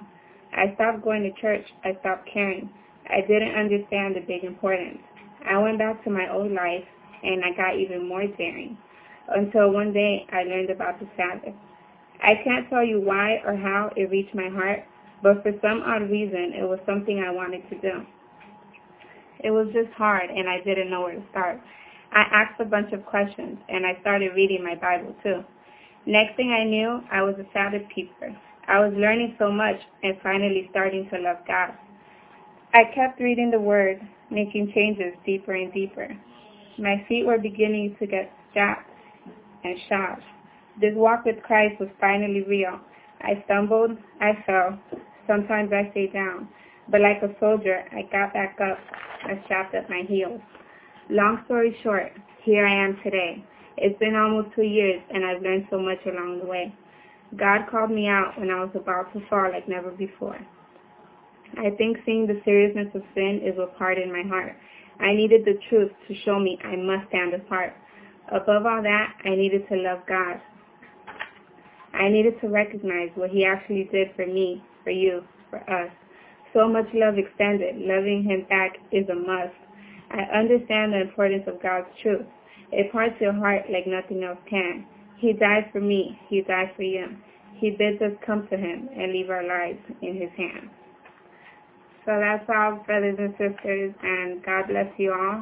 I stopped going to church. I stopped caring. I didn't understand the big importance. I went back to my old life, and I got even more daring, until one day I learned about the Sabbath. I can't tell you why or how it reached my heart, but for some odd reason, it was something I wanted to do. It was just hard, and I didn't know where to start. I asked a bunch of questions, and I started reading my Bible, too. Next thing I knew, I was a Sabbath keeper. I was learning so much and finally starting to love God. I kept reading the Word, making changes deeper and deeper. My feet were beginning to get chapped and shod. This walk with Christ was finally real. I stumbled, I fell, sometimes I stayed down, but like a soldier, I got back up and strapped up my heels. Long story short, here I am today. It's been almost two years, and I've learned so much along the way. God called me out when I was about to fall like never before. I think seeing the seriousness of sin is what hardened my heart. I needed the truth to show me I must stand apart. Above all that, I needed to love God. I needed to recognize what He actually did for me, for you, for us. So much love extended. Loving Him back is a must. I understand the importance of God's truth. It parts your heart like nothing else can. He died for me. He died for you. He bids us come to Him and leave our lives in His hands. So that's all, brothers and sisters, and God bless you all.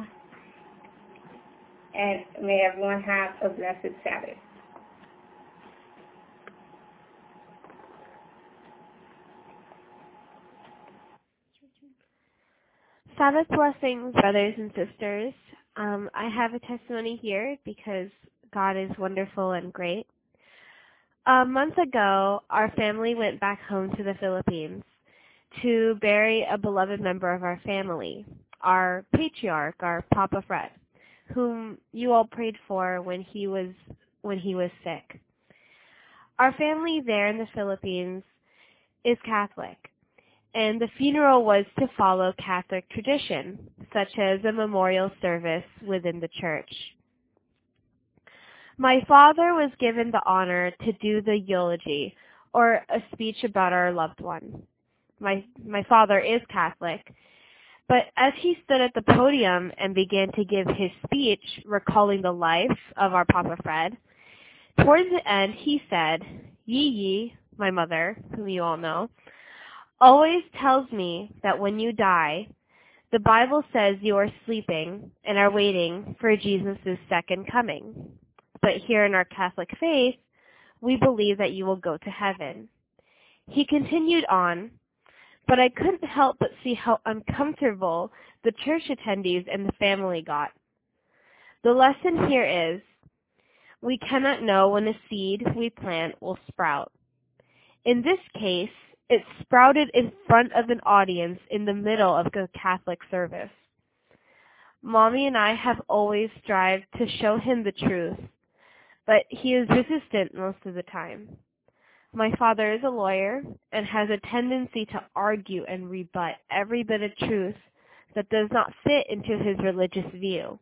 And may everyone have a blessed Sabbath. Sabbath blessings, brothers and sisters. Um, I have a testimony here because God is wonderful and great. A month ago, our family went back home to the Philippines to bury a beloved member of our family, our patriarch, our Papa Fred, whom you all prayed for when he was when he was sick. Our family there in the Philippines is Catholic, and the funeral was to follow Catholic tradition, such as a memorial service within the church. My father was given the honor to do the eulogy, or a speech about our loved one. My, my father is Catholic, but as he stood at the podium and began to give his speech recalling the life of our Papa Fred, towards the end he said, Yi Yi, my mother, whom you all know, always tells me that when you die, the Bible says you are sleeping and are waiting for Jesus' second coming. But here in our Catholic faith, we believe that you will go to heaven. He continued on, but I couldn't help but see how uncomfortable the church attendees and the family got. The lesson here is, we cannot know when a seed we plant will sprout. In this case, it sprouted in front of an audience in the middle of a Catholic service. Mommy and I have always strived to show him the truth, but he is resistant most of the time. My father is a lawyer and has a tendency to argue and rebut every bit of truth that does not fit into his religious view.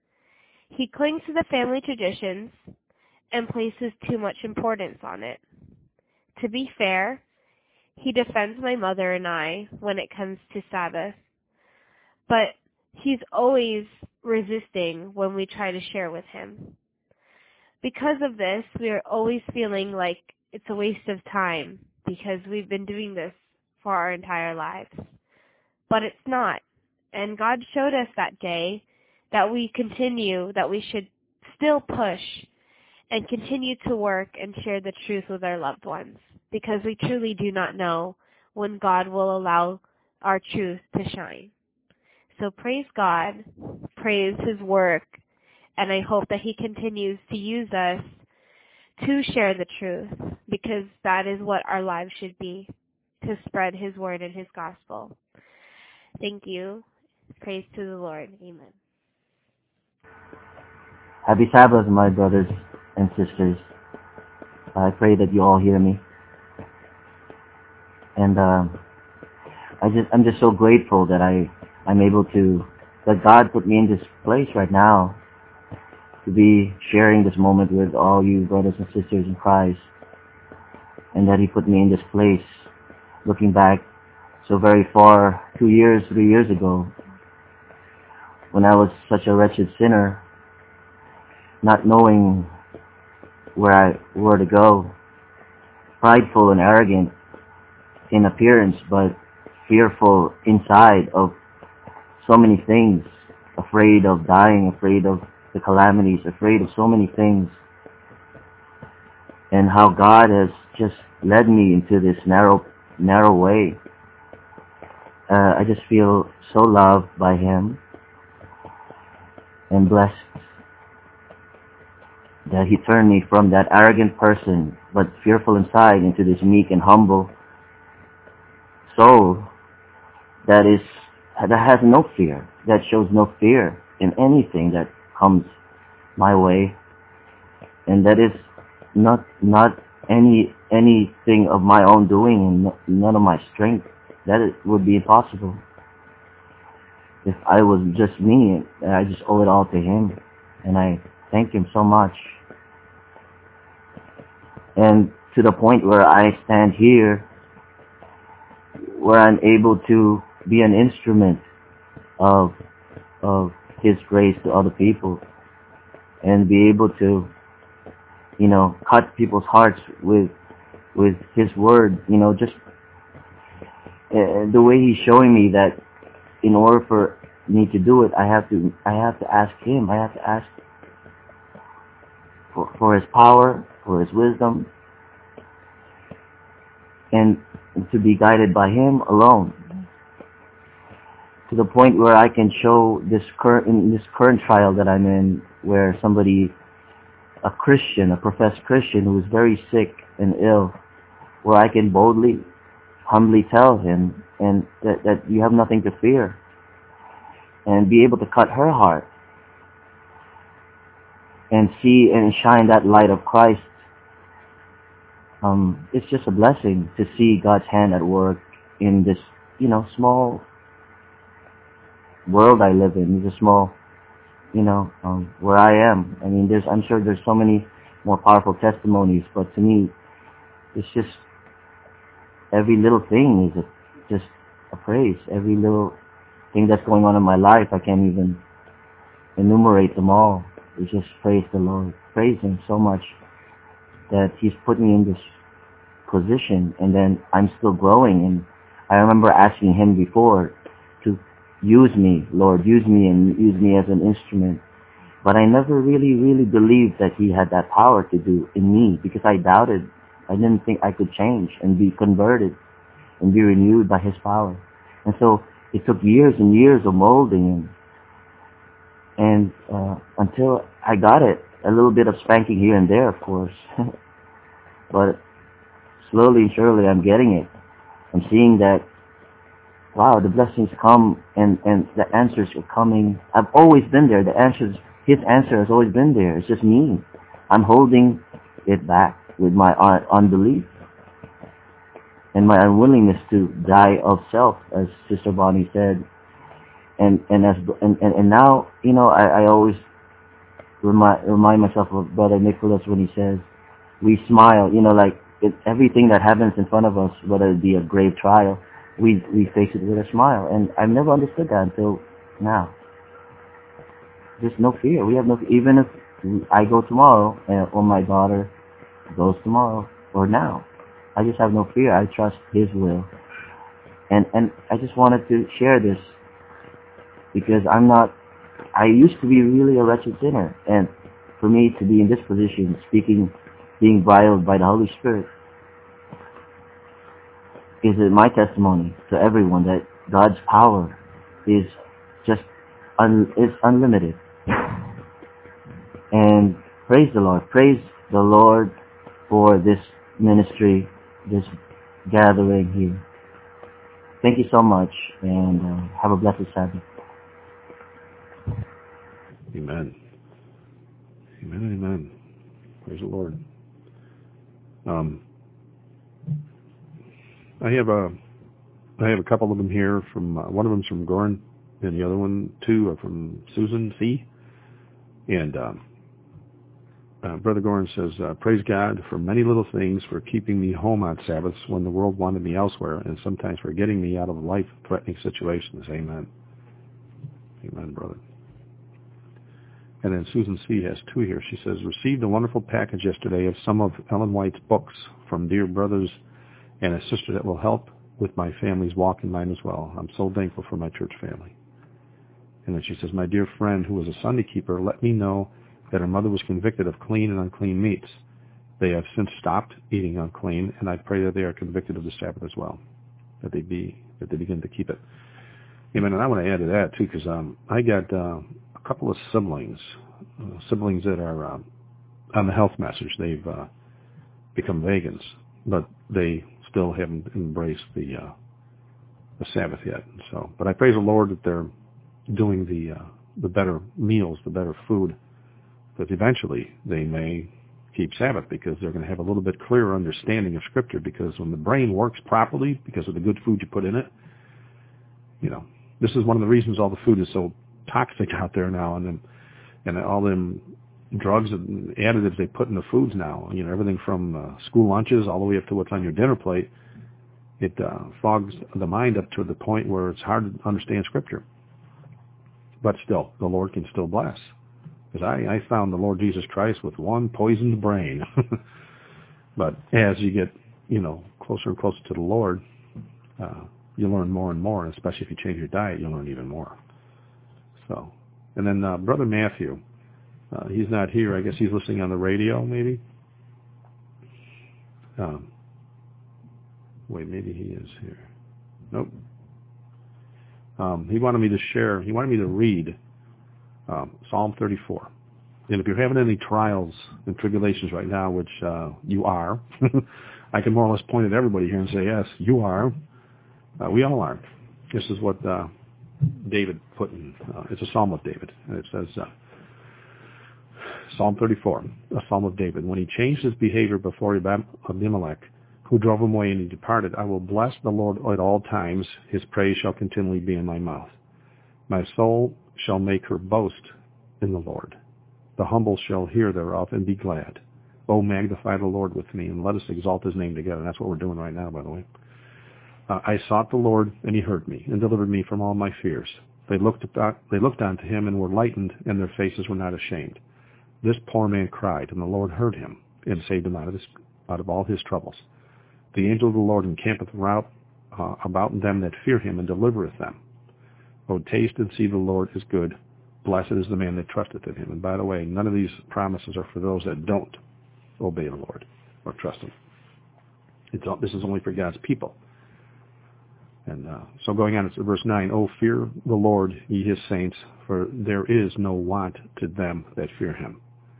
He clings to the family traditions and places too much importance on it. To be fair, he defends my mother and I when it comes to Sabbath, but he's always resisting when we try to share with him. Because of this, we are always feeling like it's a waste of time because we've been doing this for our entire lives. But it's not. And God showed us that day that we continue, that we should still push and continue to work and share the truth with our loved ones, because we truly do not know when God will allow our truth to shine. So praise God, praise His work, and I hope that He continues to use us to share the truth, because that is what our lives should be, to spread His word and His gospel. Thank you. Praise to the Lord. Amen. Happy Sabbath, my brothers and sisters. I pray that you all hear me. And uh, I just, I'm just so grateful that I, I'm able to, that God put me in this place right now to be sharing this moment with all you brothers and sisters in Christ. And that He put me in this place looking back so very far, two years, three years ago, when I was such a wretched sinner, not knowing where I where to go, prideful and arrogant in appearance, but fearful inside of so many things, afraid of dying, afraid of the calamities, afraid of so many things, and how God has just led me into this narrow, narrow way. Uh, I just feel so loved by Him and blessed that He turned me from that arrogant person, but fearful inside, into this meek and humble soul that is that has no fear, that shows no fear in anything that comes my way, and that is not not any anything of my own doing and none of my strength. That it would be impossible. If I was just me, I just owe it all to Him, and I thank Him so much. And to the point where I stand here, where I'm able to be an instrument of of His grace to other people, and be able to, you know, cut people's hearts with with His word. You know, just uh, the way He's showing me that in order for me to do it, I have to I have to ask Him. I have to ask for, for His power, for His wisdom, and to be guided by Him alone. To the point where I can show this current in this current trial that I'm in, where somebody, a Christian, a professed Christian who is very sick and ill, where I can boldly, humbly tell him and that, that you have nothing to fear, and be able to cut her heart and see and shine that light of Christ. Um, it's just a blessing to see God's hand at work in this, you know, small world I live in. It's a small, you know, um, where I am. I mean, there's, I'm sure there's so many more powerful testimonies, but to me, it's just every little thing is a, just a praise. Every little thing that's going on in my life, I can't even enumerate them all. It's just praise the Lord. Praise Him so much that He's put me in this position, and then I'm still growing. And I remember asking Him before to use me, Lord, use me and use me as an instrument. But I never really, really believed that He had that power to do in me, because I doubted. I didn't think I could change and be converted and be renewed by His power. And so it took years and years of molding, and, and uh, until I got it. A little bit of spanking here and there, of course. But slowly and surely I'm getting it. I'm seeing that, wow, the blessings come, and, and the answers are coming. I've always been there. The answers, His answer has always been there. It's just me. I'm holding it back with my un- unbelief and my unwillingness to die of self, as Sister Bonnie said. And and as and, and, and now, you know, I, I always remind remind myself of Brother Nicholas when he says, we smile, you know, like it, everything that happens in front of us, whether it be a grave trial, we we face it with a smile. And I've never understood that until now. There's no fear. We have no, even if I go tomorrow, and, or my daughter goes tomorrow, or now, I just have no fear. I trust His will. And and I just wanted to share this, because I'm not, I used to be really a wretched sinner, and for me to be in this position, speaking, being bridled by the Holy Spirit, is my testimony to everyone that God's power is just un, is unlimited. And praise the Lord, praise the Lord for this ministry, this gathering here. Thank you so much, and uh, have a blessed Sabbath. Amen. Amen, amen. Praise the Lord. Um, I have a, I have a couple of them here from, uh, one of them's from Goran, and the other one, two, are from Susan C. And um, uh, Brother Gorin says, uh, praise God for many little things, for keeping me home on Sabbaths when the world wanted me elsewhere, and sometimes for getting me out of life-threatening situations. Amen. Amen, brother. And then Susan C. has two here. She says, received a wonderful package yesterday of some of Ellen White's books from dear brothers and a sister that will help with my family's walk and mine as well. I'm so thankful for my church family. And then she says, my dear friend who was a Sunday keeper let me know that her mother was convicted of clean and unclean meats. They have since stopped eating unclean, and I pray that they are convicted of the Sabbath as well, that they be that they begin to keep it. Amen. And I want to add to that too, because um, I got uh, a couple of siblings, uh, siblings that are uh, on the health message. They've uh, become vegans, but they still haven't embraced the uh, the Sabbath yet. So, but I praise the Lord that they're doing the uh, the better meals, the better food, that eventually they may keep Sabbath, because they're going to have a little bit clearer understanding of Scripture, because when the brain works properly because of the good food you put in it, you know, this is one of the reasons all the food is so toxic out there now, and then, and all them drugs and additives they put in the foods now, you know, everything from uh, school lunches all the way up to what's on your dinner plate, it uh, fogs the mind up to the point where it's hard to understand Scripture. But still, the Lord can still bless. Because I, I found the Lord Jesus Christ with one poisoned brain. But as you get, you know, closer and closer to the Lord, uh, you learn more and more, and especially if you change your diet, you'll learn even more. So, and then uh, Brother Matthew, uh, he's not here. I guess he's listening on the radio, maybe. Um, wait, maybe he is here. Nope. Um, he wanted me to share, he wanted me to read um, Psalm thirty-four. And if you're having any trials and tribulations right now, which uh, you are, I can more or less point at everybody here and say, yes, you are. Uh, we all are. This is what uh, David put in. Uh, it's a Psalm of David. And it says, uh, Psalm thirty-four, a Psalm of David. When he changed his behavior before Abimelech, who drove him away and he departed, I will bless the Lord at all times. His praise shall continually be in my mouth. My soul shall make her boast in the Lord. The humble shall hear thereof and be glad. Oh, magnify the Lord with me, and let us exalt his name together. And that's what we're doing right now, by the way. Uh, I sought the Lord, and he heard me, and delivered me from all my fears. They looked about, they looked unto him, and were lightened, and their faces were not ashamed. This poor man cried, and the Lord heard him, and saved him out of, his, out of all his troubles. The angel of the Lord encampeth round, uh, about them that fear him, and delivereth them. O taste and see the Lord is good. Blessed is the man that trusteth in him. And by the way, none of these promises are for those that don't obey the Lord or trust him. It's all, this is only for God's people. And uh, so going on, it's verse nine. O fear the Lord, ye his saints, for there is no want to them that fear him.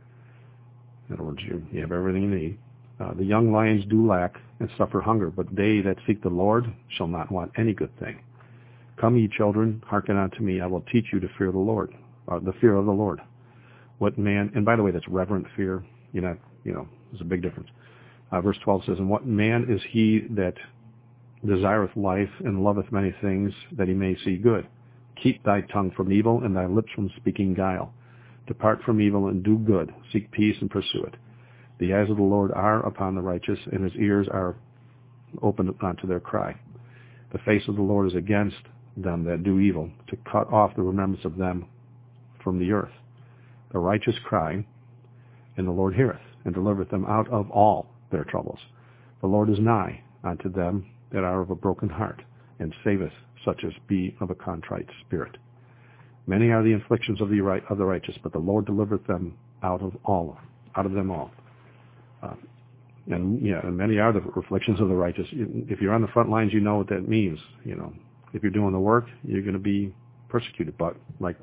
In other words, you, you have everything you need. Uh, the young lions do lack and suffer hunger, but they that seek the Lord shall not want any good thing. Come, ye children, hearken unto me. I will teach you to fear the Lord, uh, the fear of the Lord. What man, and by the way, that's reverent fear. You're not, you know, there's a big difference. Uh, verse twelve says, and what man is he that desireth life and loveth many things, that he may see good? Keep thy tongue from evil and thy lips from speaking guile. Depart from evil and do good. Seek peace and pursue it. The eyes of the Lord are upon the righteous, and his ears are open unto their cry. The face of the Lord is against them that do evil, to cut off the remembrance of them from the earth. The righteous cry, and the Lord heareth, and delivereth them out of all their troubles. The Lord is nigh unto them that are of a broken heart, and saveth such as be of a contrite spirit. Many are the afflictions of the right of the righteous, but the Lord delivereth them out of all, out of them all. Uh, and yeah, and many are the afflictions of the righteous. If you're on the front lines, you know what that means. You know, if you're doing the work, you're going to be persecuted. But like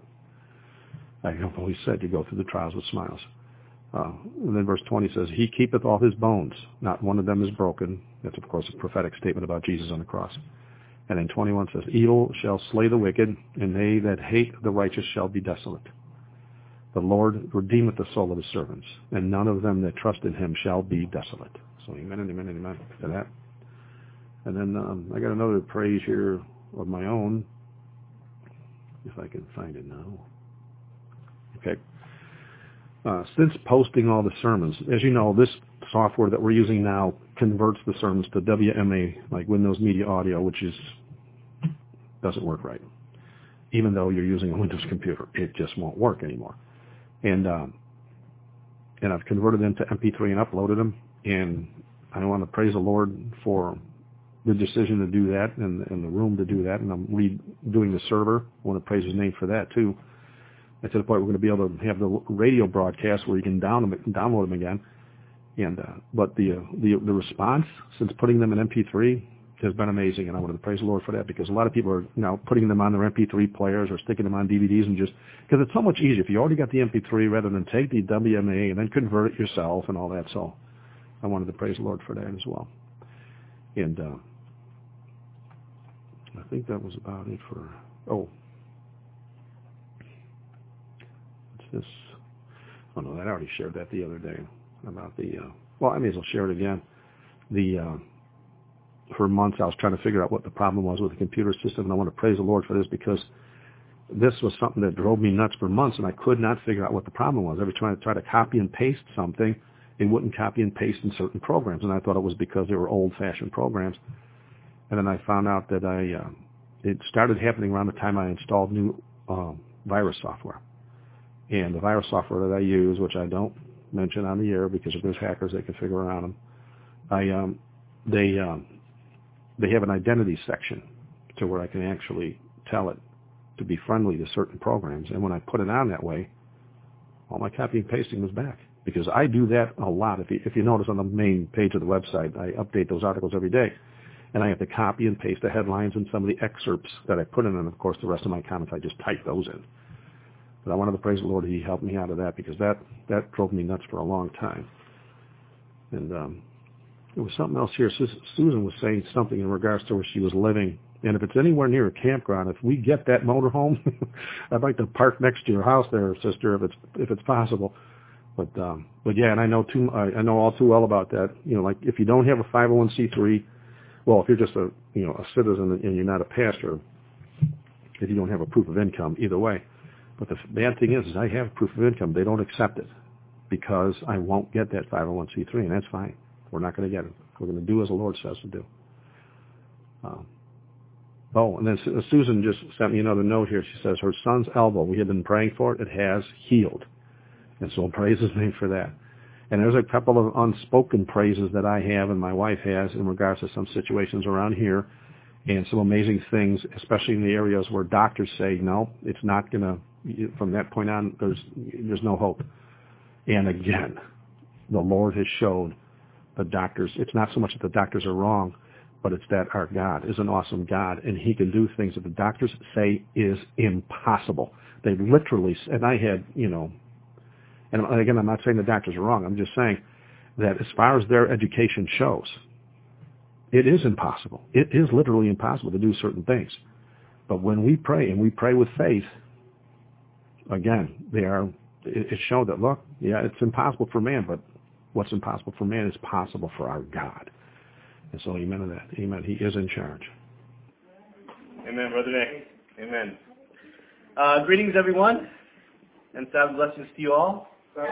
I have always said, you go through the trials with smiles. Uh, and then verse twenty says, he keepeth all his bones. Not one of them is broken. That's, of course, a prophetic statement about Jesus on the cross. And then twenty-one says, evil shall slay the wicked, and they that hate the righteous shall be desolate. The Lord redeemeth the soul of his servants, and none of them that trust in him shall be desolate. So amen and amen and amen to that. And then um, I got another praise here of my own, if I can find it now. Okay. uh, since posting all the sermons, as you know, this software that we're using now converts the sermons to W M A, like Windows Media Audio, which is doesn't work right. Even though you're using a Windows computer, it just won't work anymore. And um, and I've converted them to M P three and uploaded them. And I want to praise the Lord for the decision to do that and, and the room to do that. And I'm redoing the server. I want to praise His name for that too. And to the point we're going to be able to have the radio broadcast where you can down them, download them again. And uh, but the, uh, the the response since putting them in M P three has been amazing, and I wanted to praise the Lord for that, because a lot of people are now putting them on their M P three players or sticking them on D V Ds, and just because it's so much easier if you already got the M P three rather than take the W M A and then convert it yourself and all that. So I wanted to praise the Lord for that as well. And uh, I think that was about it for. Oh, what's this? Oh no, I already shared that the other day about the. Uh, well, I may as well share it again. The uh, For months, I was trying to figure out what the problem was with the computer system, and I want to praise the Lord for this, because this was something that drove me nuts for months, and I could not figure out what the problem was. Every time I tried to copy and paste something, it wouldn't copy and paste in certain programs, and I thought it was because they were old-fashioned programs. And then I found out that I uh, it started happening around the time I installed new uh, virus software. And the virus software that I use, which I don't mention on the air because if there's hackers, they can figure around them, I um, they... Um, They have an identity section to where I can actually tell it to be friendly to certain programs. And when I put it on that way, all my copy and pasting was back. Because I do that a lot. If you, if you notice on the main page of the website, I update those articles every day. And I have to copy and paste the headlines and some of the excerpts that I put in. And, of course, the rest of my comments, I just type those in. But I wanted to praise the Lord. He helped me out of that, because that, that drove me nuts for a long time. And um there was something else here. Susan was saying something in regards to where she was living. And if it's anywhere near a campground, if we get that motorhome, I'd like to park next to your house there, sister, if it's if it's possible. But um, but yeah, and I know too. I, I know all too well about that. You know, like if you don't have a five oh one c three, well, if you're just a you know a citizen and you're not a pastor, if you don't have a proof of income, either way. But the bad thing is, is I have proof of income. They don't accept it because I won't get that five oh one c three, and that's fine. We're not going to get it. We're going to do as the Lord says to do. Um, oh, and then Susan just sent me another note here. She says her son's elbow, we have been praying for it, it has healed. And so praise His name for that. And there's a couple of unspoken praises that I have and my wife has in regards to some situations around here, and some amazing things, especially in the areas where doctors say, no, it's not going to, from that point on, there's there's no hope. And again, the Lord has showed the doctors, it's not so much that the doctors are wrong, but it's that our God is an awesome God, and He can do things that the doctors say is impossible. They literally, and I had, you know, and again, I'm not saying the doctors are wrong. I'm just saying that as far as their education shows, it is impossible. It is literally impossible to do certain things. But when we pray, and we pray with faith, again, they are, it showed that, look, yeah, it's impossible for man, but what's impossible for man is possible for our God. And so amen to that. Amen. He is in charge. Amen, Brother Nick. Amen. Uh, greetings, everyone, and Sabbath blessings to you all.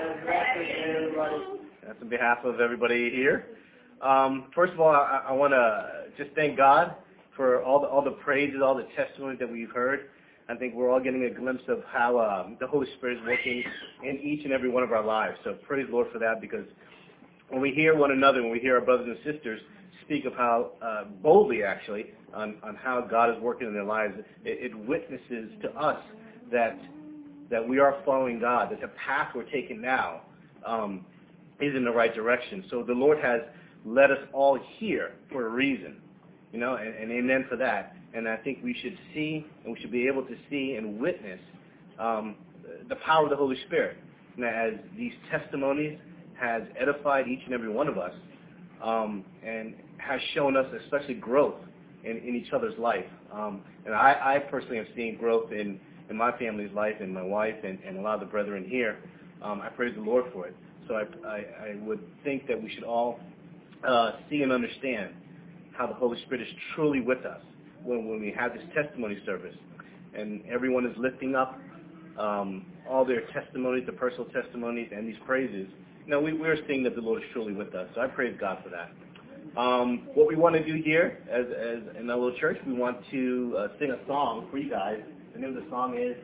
That's on behalf of everybody here. Um, first of all, I, I want to just thank God for all the, all the praises, all the testimonies that we've heard. I think we're all getting a glimpse of how um, the Holy Spirit is working in each and every one of our lives. So praise the Lord for that, because when we hear one another, when we hear our brothers and sisters speak of how, uh, boldly actually, on, on how God is working in their lives, it, it witnesses to us that that we are following God, that the path we're taking now um, is in the right direction. So the Lord has led us all here for a reason, you know, and, and amen for that. And I think we should see, and we should be able to see and witness um, the power of the Holy Spirit. And as these testimonies has edified each and every one of us, um, and has shown us especially growth in, in each other's life. Um, and I, I personally have seen growth in, in my family's life, and my wife, and, and a lot of the brethren here. Um, I praise the Lord for it. So I, I, I would think that we should all uh, see and understand how the Holy Spirit is truly with us when, when we have this testimony service. And everyone is lifting up um, all their testimonies, the personal testimonies, and these praises, you know, we, we're seeing that the Lord is truly with us. So I praise God for that. Um, what we want to do here, as, as in our little church, we want to uh, sing a song for you guys. The name of the song is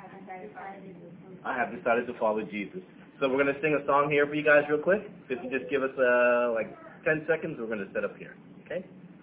I Have Decided to Follow Jesus. So we're going to sing a song here for you guys real quick. If you just give us uh, like ten seconds, we're going to set up here. Okay?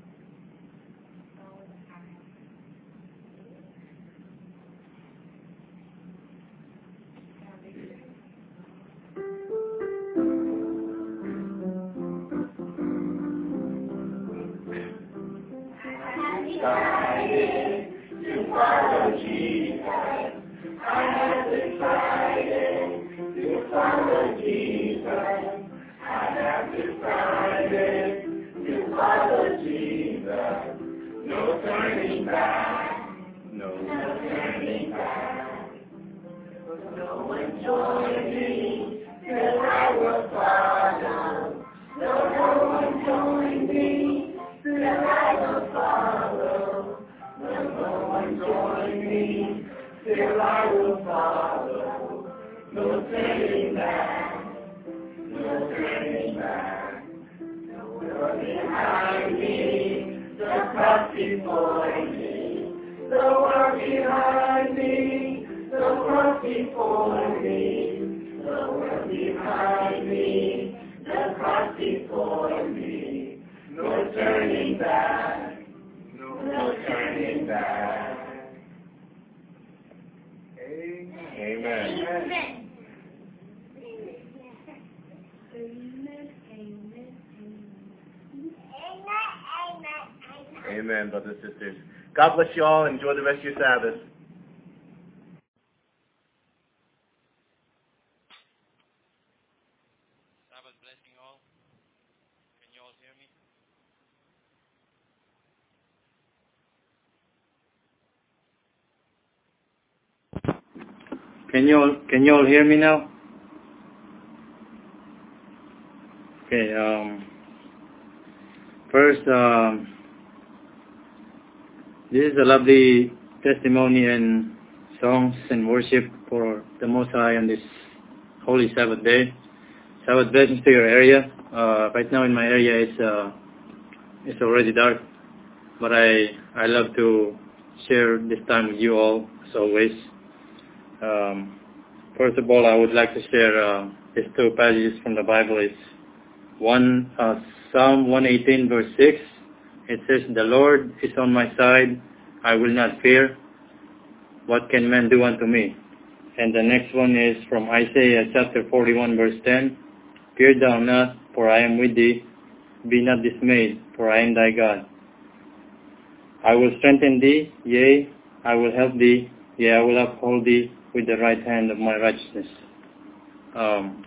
Decided to follow Jesus. I have decided to follow Jesus. I have decided to follow Jesus. No turning back. No, no turning back. No one join me, till I will follow. No, no one join me, till I will follow. No, no one join me, till I will follow. No turning back. No turning back. No world behind me, the cross before me. The world behind me, the cross before me. The world behind me, the cross before me. No turning back. No turning back. Amen. Amen. Amen, brothers and sisters. God bless you all. Enjoy the rest of your Sabbath. Sabbath blessing all. Can you all hear me? Can you all, can you all hear me now? Okay, um, first, um, this is a lovely testimony and songs and worship for the Most High on this Holy Sabbath day. Sabbath blessings to your area. Uh, right now in my area it's, uh, it's already dark, but I, I love to share this time with you all as always. Um, first of all, I would like to share uh, these two passages from the Bible. It's one uh, Psalm one eighteen verse six. It says, "The Lord is on my side; I will not fear. What can man do unto me?" And the next one is from Isaiah chapter forty-one verse ten. "Fear thou not, for I am with thee. Be not dismayed, for I am thy God. I will strengthen thee; yea, I will help thee; yea, I will uphold thee with the right hand of my righteousness." Um,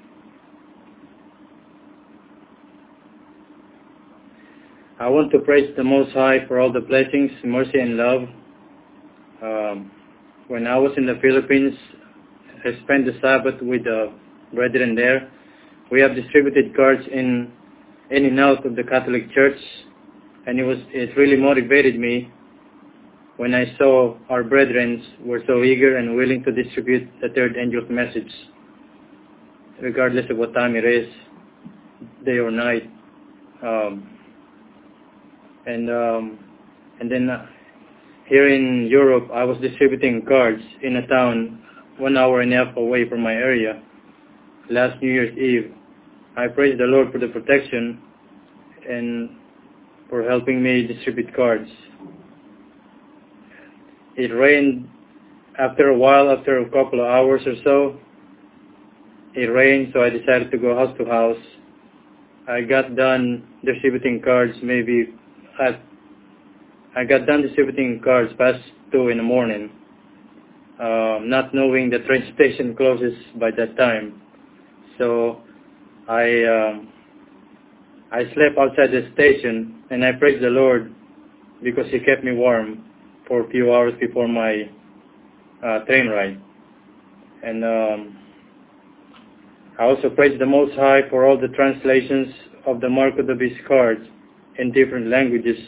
I want to praise the Most High for all the blessings, mercy, and love. Um, when I was in the Philippines, I spent the Sabbath with the brethren there. We have distributed cards in in and out of the Catholic Church, and it was it really motivated me when I saw our brethren were so eager and willing to distribute the third angel's message, regardless of what time it is, day or night. Um, and um, and then uh, here in Europe, I was distributing cards in a town one hour and a half away from my area last New Year's Eve. I praise the Lord for the protection and for helping me distribute cards. It rained after a while, after a couple of hours or so. It rained, so I decided to go house to house. I got done distributing cards maybe at, I got done distributing cards past two in the morning, uh, not knowing the train station closes by that time. So I um, I slept outside the station, and I praised the Lord because He kept me warm for a few hours before my uh, train ride. And um, I also praise the Most High for all the translations of the Marco de Beast cards in different languages.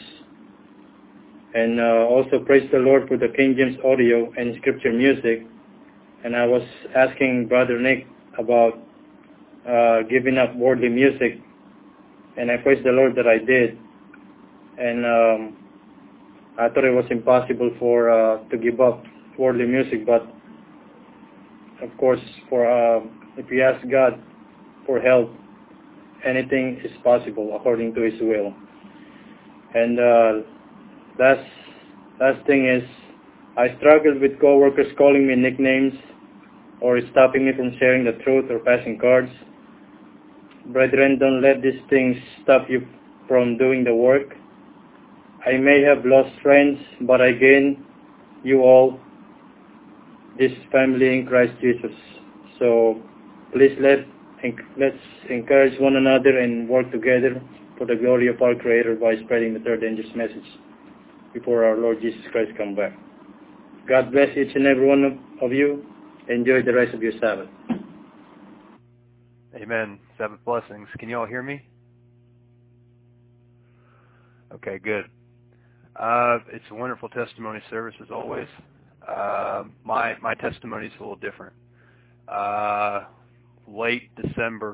And uh, also praise the Lord for the King James audio and scripture music. and I was asking Brother Nick about uh, giving up worldly music, and I praise the Lord that I did. And um, I thought it was impossible for uh, to give up worldly music, but of course, for uh, if you ask God for help, anything is possible according to His will. And uh, last last thing is, I struggled with coworkers calling me nicknames or stopping me from sharing the truth or passing cards. Brethren, don't let these things stop you from doing the work. I may have lost friends, but I gain you all, this family in Christ Jesus. So please let let's encourage one another and work together for the glory of our Creator by spreading the third angel's message before our Lord Jesus Christ come back. God bless each and every one of, of you. Enjoy the rest of your Sabbath. Amen. Sabbath blessings. Can you all hear me? Okay, good. Uh, it's a wonderful testimony service as always. Uh, my my testimony is a little different. Uh, late December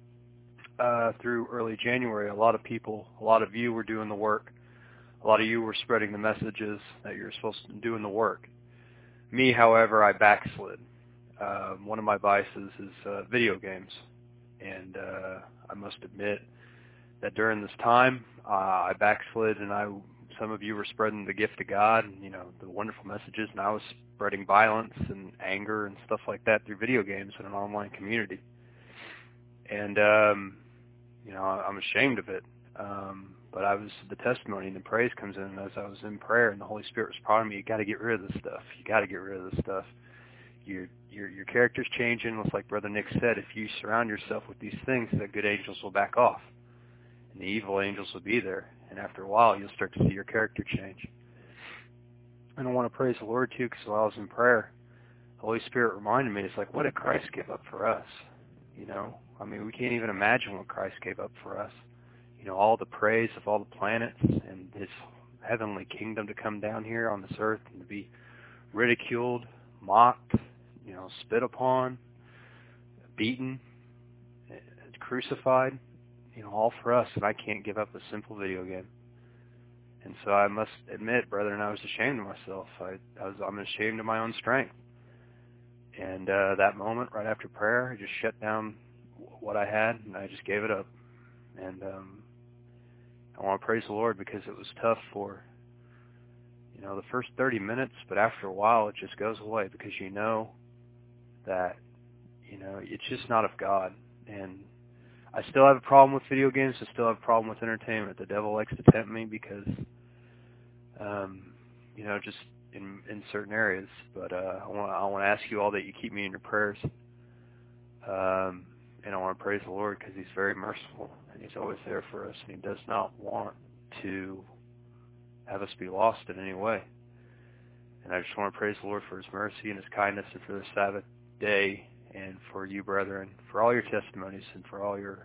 uh, through early January, a lot of people, a lot of you were doing the work. A lot of you were spreading the messages that you're supposed to do in the work. Me, however, I backslid. Uh, one of my vices is uh, video games. And uh, I must admit that during this time, uh, I backslid, and I, some of you were spreading the gift of God, and, you know, the wonderful messages, and I was spreading violence and anger and stuff like that through video games in an online community. And, um, you know, I'm ashamed of it. Um, but I was, the testimony and the praise comes in as I was in prayer, and the Holy Spirit was proud of me. You got to get rid of this stuff. You got to get rid of this stuff. Your your your character's changing. It's like Brother Nick said, if you surround yourself with these things, the good angels will back off, and the evil angels will be there. And after a while, you'll start to see your character change. And I want to praise the Lord too, because while I was in prayer, the Holy Spirit reminded me, it's like, what did Christ give up for us? You know, I mean, we can't even imagine what Christ gave up for us. You know, all the praise of all the planets and His heavenly kingdom to come down here on this earth and to be ridiculed, mocked, you know, spit upon, beaten, crucified, you know, all for us, and I can't give up a simple video game. And so I must admit, brethren, I was ashamed of myself. I, I was, I'm ashamed of my own strength. And uh, that moment, right after prayer, I just shut down what I had, and I just gave it up. And um, I want to praise the Lord because it was tough for, you know, the first thirty minutes, but after a while it just goes away because you know that, you know, it's just not of God. And I still have a problem with video games. I still have a problem with entertainment. The devil likes to tempt me because, um, you know, just in in certain areas. But uh, I want I want to ask you all that you keep me in your prayers. Um, and I want to praise the Lord because He's very merciful and He's always there for us, and He does not want to have us be lost in any way. And I just want to praise the Lord for His mercy and His kindness, and for the Sabbath day, and for you, brethren, for all your testimonies and for all your,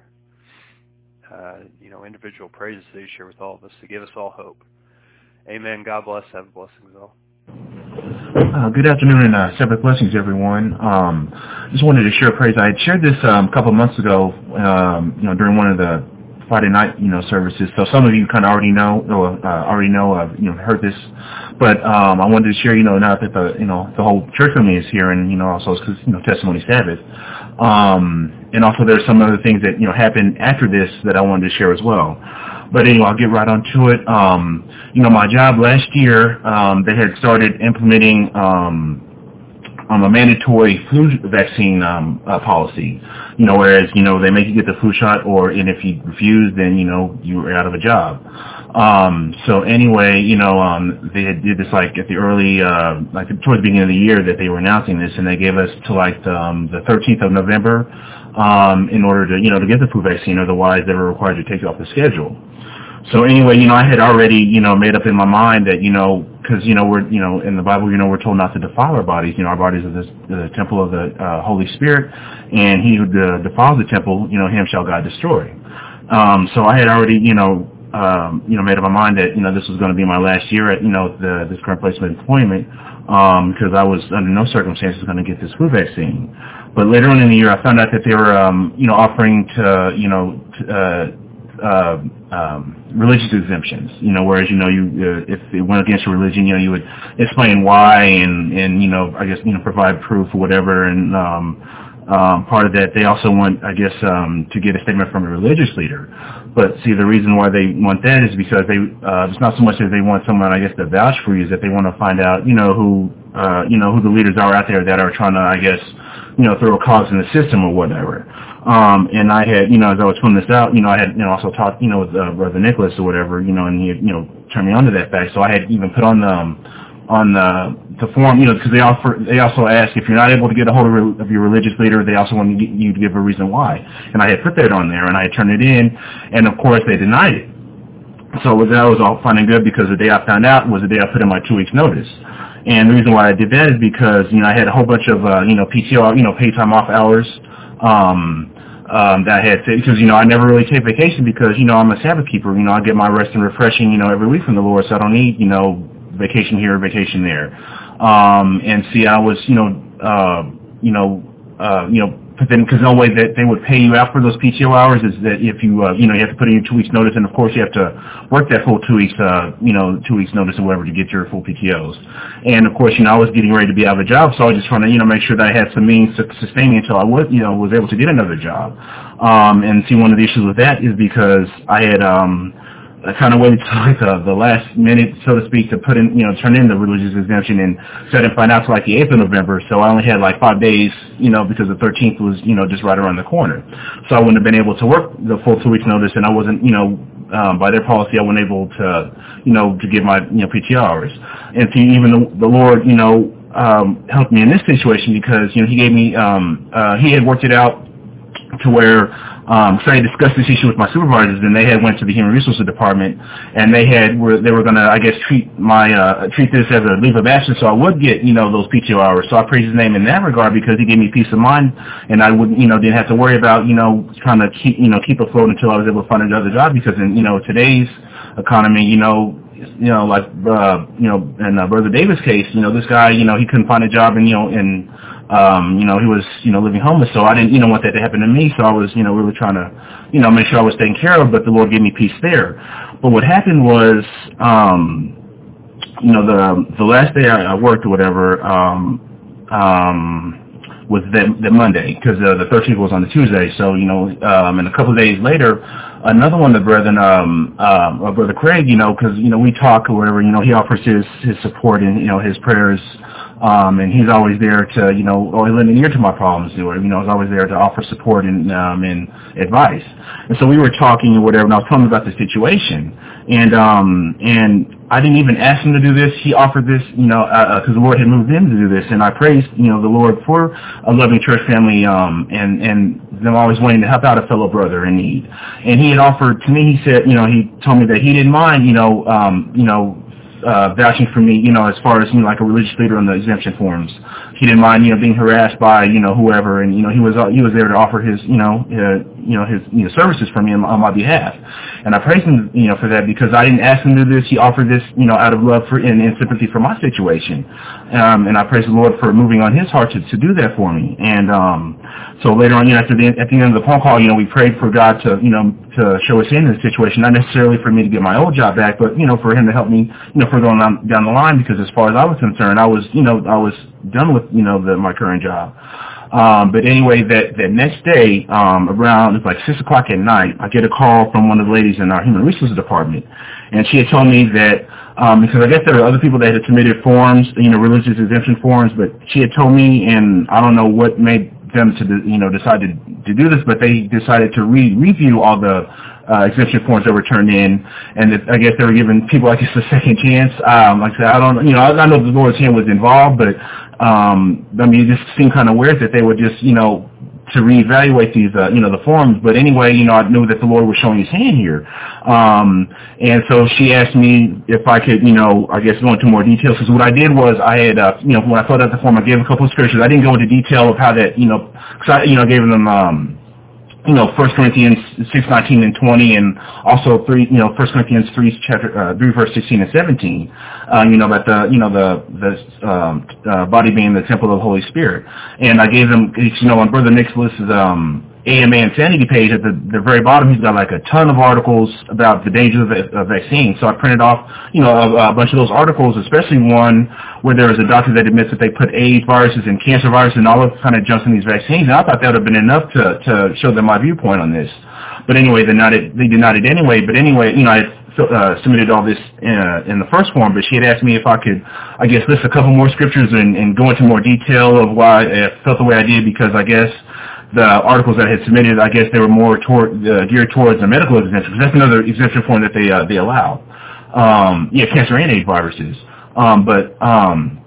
uh, you know, individual praises that you share with all of us to give us all hope. Amen. God bless. Have blessings all. Uh, good afternoon and uh, Sabbath blessings, everyone. Um, just wanted to share praise. I had shared this um, a couple of months ago, um, you know, during one of the Friday night, you know, services. So some of you kind of already know, or uh, already know, uh, you know, heard this. But um, I wanted to share, you know, now that the, you know, the whole church family is here, and you know, also because you know, Testimony Sabbath, um, and also there's some other things that you know happened after this that I wanted to share as well. But anyway, I'll get right onto it. Um, you know, my job last year, um, they had started implementing um, um, a mandatory flu vaccine um, uh, policy. You know, whereas you know they make you get the flu shot, or and if you refuse, then you know you're out of a job. Um, so anyway, you know, um, they had did this like at the early, uh, like towards the beginning of the year that they were announcing this, and they gave us to like the, um, the thirteenth of November um, in order to, you know, to get the flu vaccine. Otherwise, they were required to take you off the schedule. So anyway, you know, I had already, you know, made up in my mind that, you know, because, you know, we're, you know, in the Bible, you know, we're told not to defile our bodies. You know, our bodies are the, the temple of the uh, Holy Spirit, and he who uh, defiles the temple, you know, him shall God destroy. Um, so I had already, you know, um, you know, made up my mind that, you know, this was going to be my last year at, you know, the, this current place of employment, um, because I was under no circumstances going to get this flu vaccine. But later on in the year, I found out that they were, um, you know, offering to, you know, to, uh, uh, um, religious exemptions, you know, whereas, you know, you, uh, if it went against your religion, you know, you would explain why and, and, you know, I guess, you know, provide proof or whatever. And, um, um, part of that, they also want, I guess, um, to get a statement from a religious leader. But see, the reason why they want that is because they, uh, it's not so much that they want someone, I guess, to vouch for you, is that they want to find out, you know, who, uh, you know, who the leaders are out there that are trying to, I guess, you know, throw a cause in the system or whatever. Um, and I had, you know, as I was filling this out, you know, I had, you know, also talked, you know, with uh, Brother Nicholas or whatever, you know, and he had, you know, turned me on to that fact. So I had even put on the, um, on the, the form, you know, because they offer, they also ask if you're not able to get a hold of, re- of your religious leader, they also want you to give a reason why. And I had put that on there, and I had turned it in, and of course they denied it. So that was all fine and good because the day I found out was the day I put in my two weeks notice. And the reason why I did that is because, you know, I had a whole bunch of, uh, you know, P T O, you know, paid time off hours, um, um, that I had to, because, you know, I never really take vacation because, you know, I'm a Sabbath keeper. You know, I get my rest and refreshing, you know, every week from the Lord, so I don't need, you know, vacation here, vacation there. Um, and see, I was, you know, uh, you know, uh, you know, but then, because the only way that they would pay you out for those P T O hours is that if you, uh, you know, you have to put in your two weeks notice, and of course you have to work that full two weeks, uh, you know, two weeks notice or whatever to get your full P T Os. And of course, you know, I was getting ready to be out of a job, so I was just trying to, you know, make sure that I had some means to sustain me until I was, you know, was able to get another job. Um, and see, one of the issues with that is because I had, um, I kind of waited till like the, the last minute, so to speak, to put in, you know, turn in the religious exemption, and so I didn't find out till like the eighth of November, so I only had like five days, you know, because the thirteenth was, you know, just right around the corner. So I wouldn't have been able to work the full two weeks notice, and I wasn't, you know, um, by their policy, I wasn't able to, you know, to get my, you know, P T O hours. And see, even the, the Lord, you know, um, helped me in this situation because, you know, he gave me, um, uh, he had worked it out to where, um, so I discussed this issue with my supervisors, and they had went to the human resources department, and they had were they were going to, I guess, treat my uh, treat this as a leave of absence, so I would get, you know, those P T O hours. So I praise his name in that regard because he gave me peace of mind, and I wouldn't, you know, didn't have to worry about, you know, trying to keep, you know, keep afloat until I was able to find another job. Because in, you know, today's economy, you know. You know, like, uh, you know, in uh, Brother Davis' case, you know, this guy, you know, he couldn't find a job, and, you know, and, um, you know, he was, you know, living homeless, so I didn't, you know, want that to happen to me, so I was, you know, really trying to, you know, make sure I was taken care of, but the Lord gave me peace there. But what happened was, um, you know, the the last day I, I worked or whatever, um, um, was that, that Monday, because uh, the thirteenth was on the Tuesday, so, you know, um, and a couple of days later, another one of the brethren, um, uh, Brother Craig, you know, because, you know, we talk or whatever, you know, he offers his, his support and, you know, his prayers, um, and he's always there to, you know, always lending ear to my problems, or, you know, he's always there to offer support and, um, and advice. And so we were talking or whatever, and I was telling him about the situation, and, um, and I didn't even ask him to do this. He offered this, you know, because uh, the Lord had moved him to do this, and I praised, you know, the Lord for a loving church family, um, and and them always wanting to help out a fellow brother in need. And he had offered to me. He said, you know, he told me that he didn't mind, you know, um, you know, uh, vouching for me, you know, as far as, you know, like a religious leader on the exemption forms. He didn't mind, you know, being harassed by, you know, whoever, and, you know, he was uh, he was there to offer his, you know, uh, you know, his, you know, services for me on, on my behalf. And I praise him, you know, for that, because I didn't ask him to do this. He offered this, you know, out of love for and, and sympathy for my situation. Um, and I praise the Lord for moving on his heart to, to do that for me. And um, so later on, you know, after the, at the end of the phone call, you know, we prayed for God to, you know, to show us in the situation, not necessarily for me to get my old job back, but, you know, for him to help me, you know, further on down, down the line, because as far as I was concerned, I was, you know, I was done with, you know, the, my current job. Um, but anyway, that, that next day, um, around, it's like six o'clock at night, I get a call from one of the ladies in our human resources department. And she had told me that, um, because I guess there were other people that had submitted forms, you know, religious exemption forms, but she had told me, and I don't know what made them to, you know, decide to, to do this, but they decided to re- review all the uh, exemption forms that were turned in, and that, I guess they were giving people, I guess, a second chance. Um, like I said, I don't, you know, I, I know the Lord's hand was involved, but um, I mean, it just seemed kind of weird that they would just, you know, to reevaluate these, uh, you know, the forms. But anyway, you know, I knew that the Lord was showing his hand here. Um, and so she asked me if I could, you know, I guess go into more details. Because what I did was I had, uh, you know, when I filled out the form, I gave a couple of scriptures. I didn't go into detail of how that, you know, because I, you know, gave them, um, you know, First Corinthians six nineteen and twenty, and also three, you know, First Corinthians three chapter uh, three verse sixteen and seventeen. Uh, you know, about the, you know, the the um, uh, body being the temple of the Holy Spirit. And I gave them, you know, on Brother Nicholas's um, A M A Insanity page at the, the very bottom, he's got like a ton of articles about the dangers of, of vaccines. So I printed off, you know, a, a bunch of those articles, especially one where there was a doctor that admits that they put AIDS viruses and cancer viruses and all of kind of jumps in these vaccines. And I thought that would have been enough to, to show them my viewpoint on this. But anyway, they denied it, they denied it anyway. But anyway, you know, I uh, submitted all this uh, in the first form, but she had asked me if I could, I guess, list a couple more scriptures and, and go into more detail of why I felt the way I did, because I guess the articles that I had submitted, I guess they were more toward, uh, geared towards the medical exemption, because that's another exemption form that they uh, they allow. Um, yeah, cancer and AIDS viruses. Um, but um,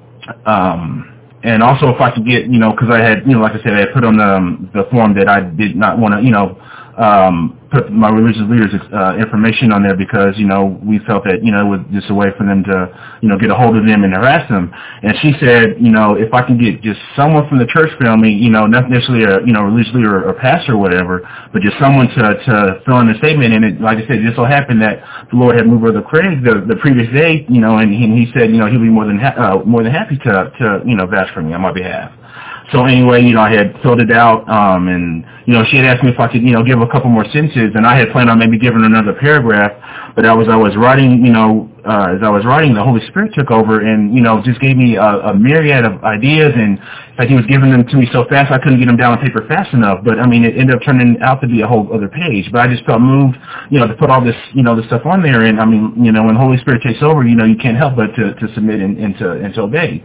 um, and also if I could get, you know, because I had, you know, like I said, I had put on the um, the form that I did not want to, you know, um, put my religious leaders' uh, information on there because, you know, we felt that, you know, it was just a way for them to, you know, get a hold of them and harass them. And she said, you know, if I can get just someone from the church family, you know, not necessarily a, you know, religious leader or, or pastor or whatever, but just someone to, to fill in the statement. And it, like I said, it just so happened that the Lord had moved Brother Craig the, the previous day, you know, and he, and he said, you know, he'd be more than, ha- uh, more than happy to, to, you know, vouch for me on my behalf. So anyway, you know, I had filled it out, um, and, you know, she had asked me if I could, you know, give a couple more sentences, and I had planned on maybe giving another paragraph, but I was, I was writing, you know, uh, as I was writing, the Holy Spirit took over and, you know, just gave me a, a myriad of ideas, and in fact, he was giving them to me so fast I couldn't get them down on paper fast enough, but, I mean, it ended up turning out to be a whole other page, but I just felt moved, you know, to put all this, you know, this stuff on there, and, I mean, you know, when the Holy Spirit takes over, you know, you can't help but to, to submit and, and to, and to obey.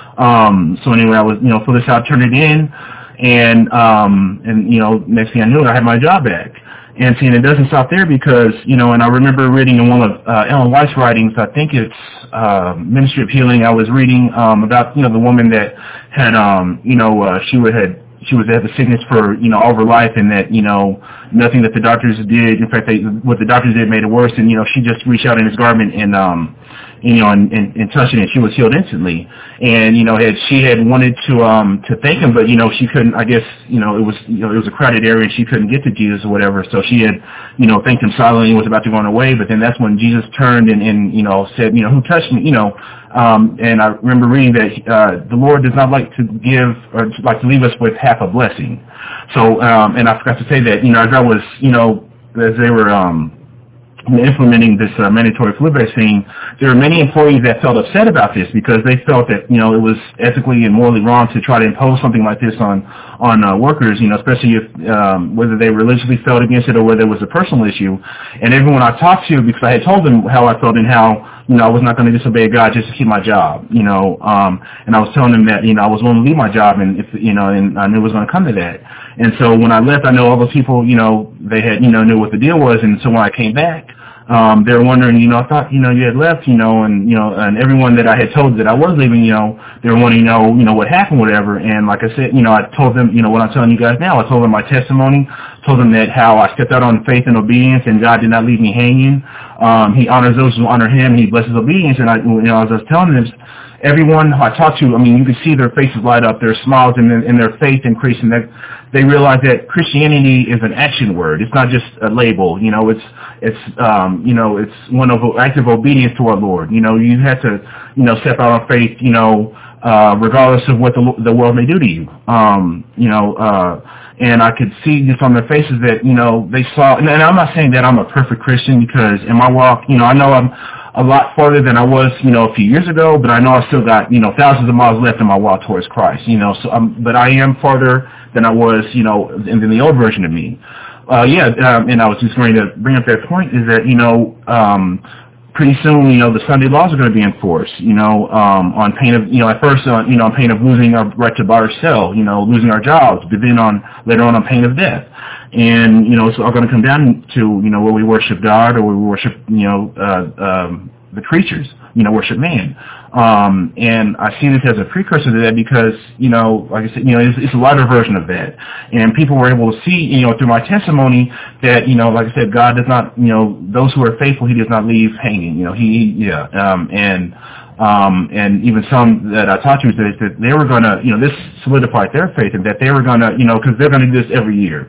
Um, so anyway, I was, you know, fill this out, turn it in, and, um, and, you know, next thing I knew, I had my job back. And see, and it doesn't stop there because, you know, and I remember reading in one of uh, Ellen White's writings, I think it's uh, Ministry of Healing, I was reading um, about, you know, the woman that had, um, you know, uh, she would had, she was had the sickness for, you know, all of her life, and that, you know, nothing that the doctors did, in fact, they, what the doctors did made it worse, and, you know, she just reached out in his garment and, um, you know, and, and, and touched it, and she was healed instantly. And, you know, had she had wanted to um to thank him, but, you know, she couldn't, I guess, you know, it was, you know, it was a crowded area and she couldn't get to Jesus or whatever, so she had, you know, thanked him silently and was about to go on her way, but then that's when Jesus turned and, and you know, said, you know, who touched me, you know, um, and I remember reading that uh, the Lord does not like to give, or like to leave us with half a blessing. So, um, and I forgot to say that, you know, as I was, you know, as they were, um, implementing this uh, mandatory flu vaccine, there were many employees that felt upset about this because they felt that, you know, it was ethically and morally wrong to try to impose something like this on on uh, workers, you know, especially if um, whether they religiously felt against it or whether it was a personal issue. And everyone I talked to, because I had told them how I felt and how, you know, I was not going to disobey God just to keep my job, you know, um, and I was telling them that, you know, I was willing to leave my job, and if, you know, and I knew it was going to come to that. And so when I left, I know all those people, you know, they had, you know, knew what the deal was, and so when I came back, Um, they were wondering, you know, I thought, you know, you had left, you know, and, you know, and everyone that I had told that I was leaving, you know, they were wanting to know, you know, what happened, whatever. And like I said, you know, I told them, you know, what I'm telling you guys now, I told them my testimony, told them that how I stepped out on faith and obedience, and God did not leave me hanging. Um, he honors those who honor him. He blesses obedience. And I, you know, as I was telling them, everyone I talked to, I mean, you could see their faces light up, their smiles, and, and their faith increase, and that they realize that Christianity is an action word. It's not just a label. You know, it's it's um, you know, it's one of active obedience to our Lord. You know, you have to, you know, step out on faith. You know, uh, regardless of what the the world may do to you. Um, you know, uh, and I could see just on their faces that, you know, they saw. And, and I'm not saying that I'm a perfect Christian, because in my walk, you know, I know I'm a lot farther than I was, you know, a few years ago, but I know I still got, you know, thousands of miles left in my walk towards Christ, you know, so um, but I am farther than I was, you know, in, in the old version of me. Uh, yeah, um, and I was just going to bring up that point is that, you know, um, pretty soon, you know, the Sunday laws are going to be enforced, you know, um, on pain of, you know, at first, uh, you know, on pain of losing our right to buy or sell, you know, losing our jobs, but then on, later on, on pain of death. And, you know, it's all going to come down to, you know, where we worship God or where we worship, you know, uh, um, the creatures, you know, worship man. Um, and I see this as a precursor to that because, you know, like I said, you know, it's, it's a lighter version of that. And people were able to see, you know, through my testimony that, you know, like I said, God does not, you know, those who are faithful, he does not leave hanging, you know, he, yeah, um, and, um, and even some that I talked to is that they were going to, you know, this solidified their faith and that they were going to, you know, because they're going to do this every year.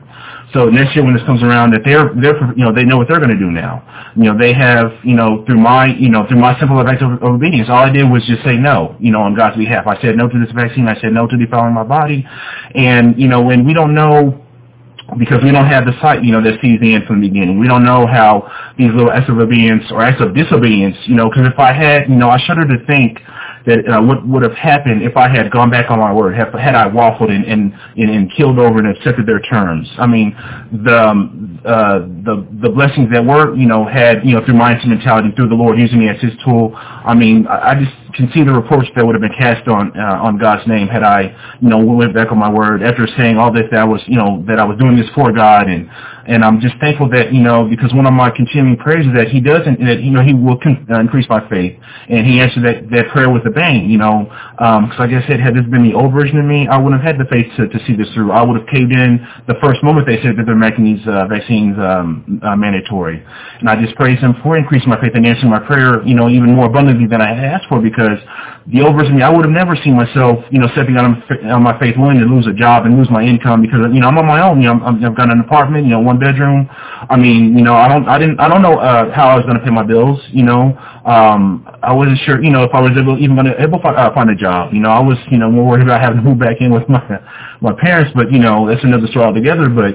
So next year when this comes around, that they're, they're, you know, they know what they're going to do now. You know, they have, you know, through my, you know, through my simple act of, of obedience, all I did was just say no, you know, on God's behalf. I said no to this vaccine. I said no to defiling my body. And, you know, when we don't know, because we don't have the sight, you know, that sees the end from the beginning. We don't know how these little acts of obedience or acts of disobedience, you know, because if I had, you know, I shudder to think that uh, what would have happened if I had gone back on my word, had, had I waffled and, and, and, and killed over and accepted their terms. I mean, the, um, uh, the, the blessings that were, you know, had, you know, through my instrumentality, through the Lord using me as his tool. I mean, I, I just can see the reproach that would have been cast on, uh, on God's name had I, you know, went back on my word after saying all this, that I was, you know, that I was doing this for God. And, and I'm just thankful that, you know, because one of my continuing prayers is that he doesn't, that, you know, he will con- uh, increase my faith. And he answered that, that prayer with a bang, you know, um, cause like I said, had this been the old version of me, I wouldn't have had the faith to, to see this through. I would have caved in the first moment they said that they're making these, uh, vaccines, um, uh, mandatory. And I just praise him for increasing my faith and answering my prayer, you know, even more abundantly than I had asked for, because the old version of me, I would have never seen myself, you know, stepping on, on my faith, willing to lose a job and lose my income because, you know, I'm on my own, you know, I'm, I've got an apartment, you know, one bedroom. I mean, you know, I don't, I didn't, I don't know, uh, how I was going to pay my bills, you know, um, I wasn't sure, you know, if I was able, even going to able to uh, find a job, you know, I was, you know, more worried about having to move back in with my, my parents, but, you know, that's another story altogether, but,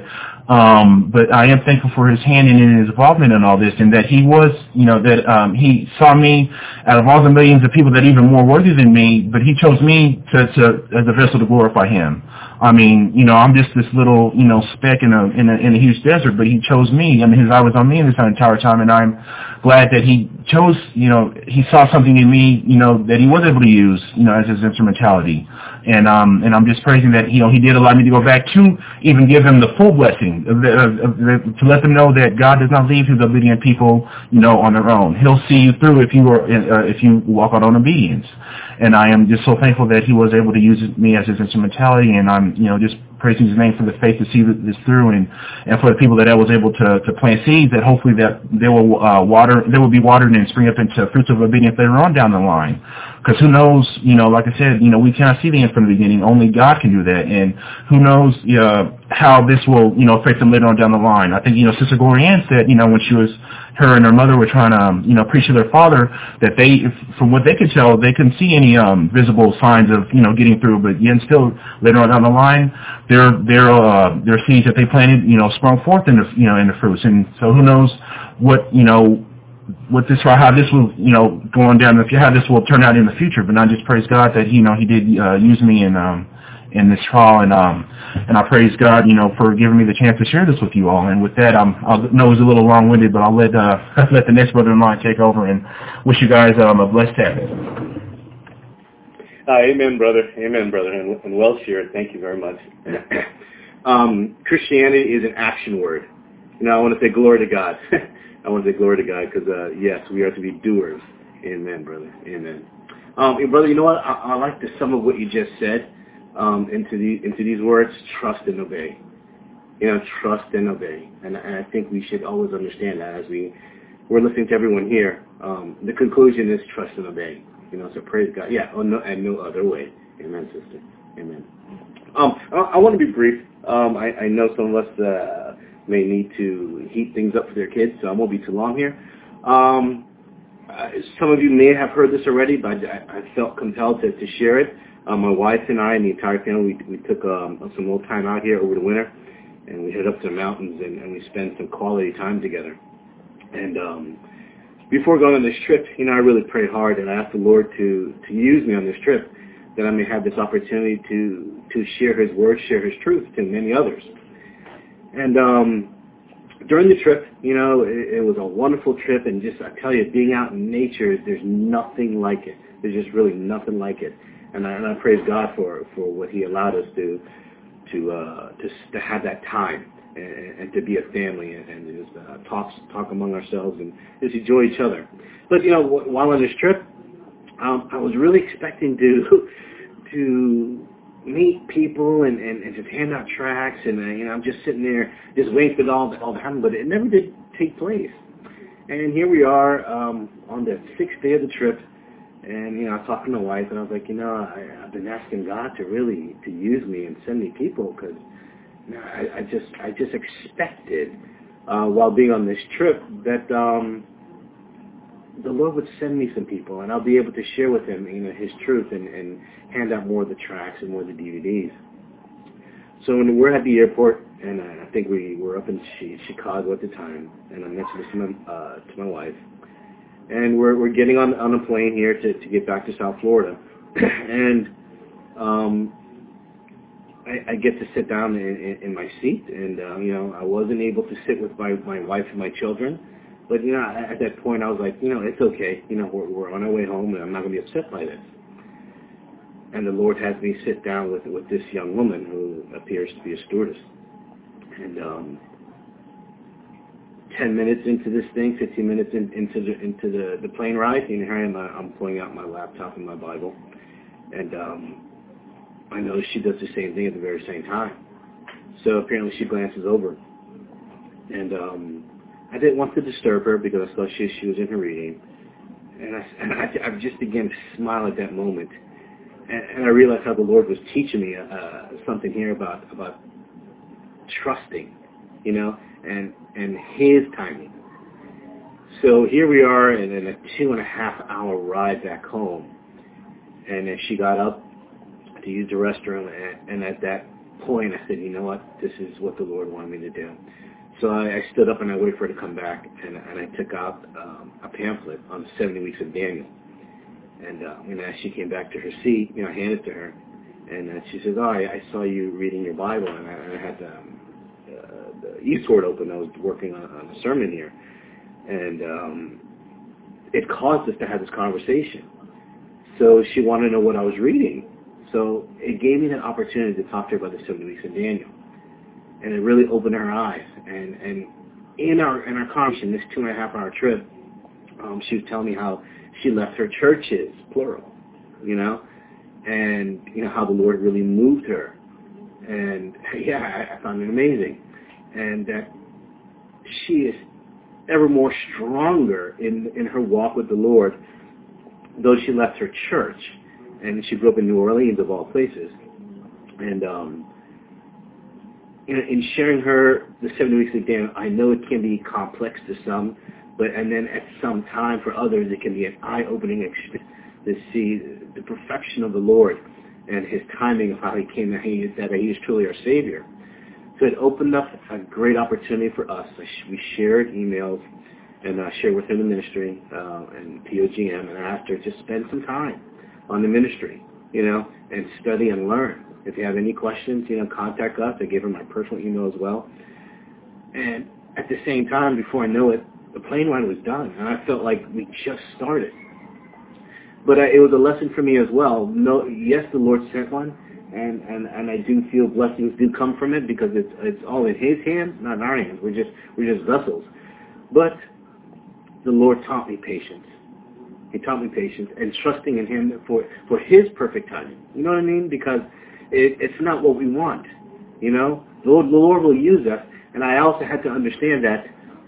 Um, but I am thankful for his hand and in his involvement in all this, and that he was, you know, that um, he saw me out of all the millions of people that even more worthy than me, but he chose me to, to as a vessel to glorify him. I mean, you know, I'm just this little, you know, speck in a in a, in a huge desert, but he chose me. I mean, his eye was on me this entire time, and I'm glad that he chose, you know, he saw something in me, you know, that he was able to use, you know, as his instrumentality. And um and I'm just praising that, you know, he did allow me to go back to even give him the full blessing of the, of, of the, to let them know that God does not leave his obedient people, you know, on their own. He'll see you through if you are uh, if you walk out on obedience. And I am just so thankful that he was able to use me as his instrumentality, and I'm, you know, just praising his name for the faith to see this through, and, and for the people that I was able to, to plant seeds that hopefully that they will uh, water, they will be watered and spring up into fruits of obedience later on down the line. Because who knows, you know, like I said, you know, we cannot see the end from the beginning. Only God can do that. And who knows uh, how this will, you know, affect them later on down the line. I think, you know, Sister Glorianne said, you know, when she was, her and her mother were trying to, um, you know, preach to their father, that they, from what they could tell, they couldn't see any um, visible signs of, you know, getting through. But yet still, later on down the line, their their uh, their seeds that they planted, you know, sprung forth into, you know, into fruits. And so who knows what, you know, what this, how this will, you know, going down the, how this will turn out in the future. But I just praise God that, you know, he did uh, use me in um, in this trial, and um, and I praise God, you know, for giving me the chance to share this with you all. And with that, um, I know it was a little long-winded, but I'll let uh, let the next brother in line take over and wish you guys um, a blessed Sabbath. Uh, amen, brother. Amen, brother. And, and well shared. Thank you very much. um, Christianity is an action word. You know, I want to say glory to God. I want to say glory to God because, uh, yes, we are to be doers. Amen, brother. Amen. Um, and brother, you know what? I, I like the sum of what you just said um, into the into these words: trust and obey. You know, trust and obey. And, and I think we should always understand that as we we're listening to everyone here. Um, the conclusion is trust and obey. You know, so praise God. Yeah, oh, no, and no other way. Amen, sister. Amen. Um, I, I want to be brief. Um, I, I know some of us uh, may need to heat things up for their kids, so I won't be too long here. Um, uh, some of you may have heard this already, but I, I felt compelled to, to share it. Um, my wife and I and the entire family, we, we took um, some little time out here over the winter, and we headed up to the mountains, and, and we spent some quality time together. And um, before going on this trip, you know, I really prayed hard, and I asked the Lord to, to use me on this trip, that I may have this opportunity to, to share his word, share his truth to many others. And um, during the trip, you know, it, it was a wonderful trip, and just, I tell you, being out in nature, there's nothing like it. There's just really nothing like it. And I, and I praise God for, for what he allowed us to to uh, to, to have that time and, and to be a family and, and just uh, talk talk among ourselves and just enjoy each other. But, you know, while on this trip, um, I was really expecting to to meet people and, and, and just hand out tracts, and uh, you know, I'm just sitting there just waiting for it all, all to happen, but it never did take place. And here we are um, on the sixth day of the trip. And, you know, I was talking to my wife, and I was like, you know, I, I've been asking God to really, to use me and send me people, because, I, I just I just expected uh, while being on this trip that um, the Lord would send me some people, and I'll be able to share with him, you know, his truth and, and hand out more of the tracts and more of the D V Ds. So when we're at the airport, and I think we were up in Chicago at the time, and I mentioned this to my, uh, to my wife, and we're we're getting on on a plane here to, to get back to South Florida, and um, I, I get to sit down in, in, in my seat, and uh, you know, I wasn't able to sit with my, my wife and my children, but you know, at that point I was like, you know, it's okay, you know, we're, we're on our way home, and I'm not going to be upset by this. And the Lord has me sit down with with this young woman who appears to be a stewardess. And um, ten minutes into this thing, fifteen minutes in, into the into the, the plane ride, and here I am, I'm pulling out my laptop and my Bible. And um, I notice she does the same thing at the very same time. So apparently she glances over. And um, I didn't want to disturb her because I thought she, she was in her reading. And I, and I, I just began to smile at that moment. And I realized how the Lord was teaching me uh, something here about about trusting, you know, and and His timing. So here we are in, in a two and a half hour ride back home, and then she got up to use the restroom, and, and at that point I said, you know what, this is what the Lord wanted me to do. So I, I stood up and I waited for her to come back, and, and I took out um, a pamphlet on seventy weeks of Daniel. And uh, you know, as she came back to her seat, you know, I handed it to her, and uh, she says, "Oh, I, I saw you reading your Bible," and I, and I had um, uh, the eSword open. I was working on, on a sermon here, and um, it caused us to have this conversation. So she wanted to know what I was reading. So it gave me that opportunity to talk to her about the seventy weeks of Daniel, and it really opened her eyes. And and in our in our conversation, this two and a half hour trip, um, she was telling me how she left her churches, plural, you know, and, you know, how the Lord really moved her. And, yeah, I, I found it amazing. And that she is ever more stronger in, in her walk with the Lord, though she left her church. And she grew up in New Orleans, of all places. And um, in, in sharing her the seventy weeks of Daniel, I know it can be complex to some, but and then at some time for others it can be an eye-opening experience to see the perfection of the Lord and His timing of how He came, that He, that he is truly our Savior. So it opened up a great opportunity for us. We shared emails and uh, shared within the ministry uh, and P O G M, and I asked her to spend some time on the ministry, you know, and study and learn. If you have any questions, you know, contact us. I gave her my personal email as well. And at the same time, before I know it, the plane ride was done, and I felt like we just started. But uh, it was a lesson for me as well. No, yes, the Lord sent one, and, and, and I do feel blessings do come from it because it's it's all in His hands, not in our hands. We're just we're just vessels. But the Lord taught me patience. He taught me patience and trusting in Him for for His perfect timing. You know what I mean? Because it, it's not what we want. You know, the Lord, the Lord will use us, and I also had to understand that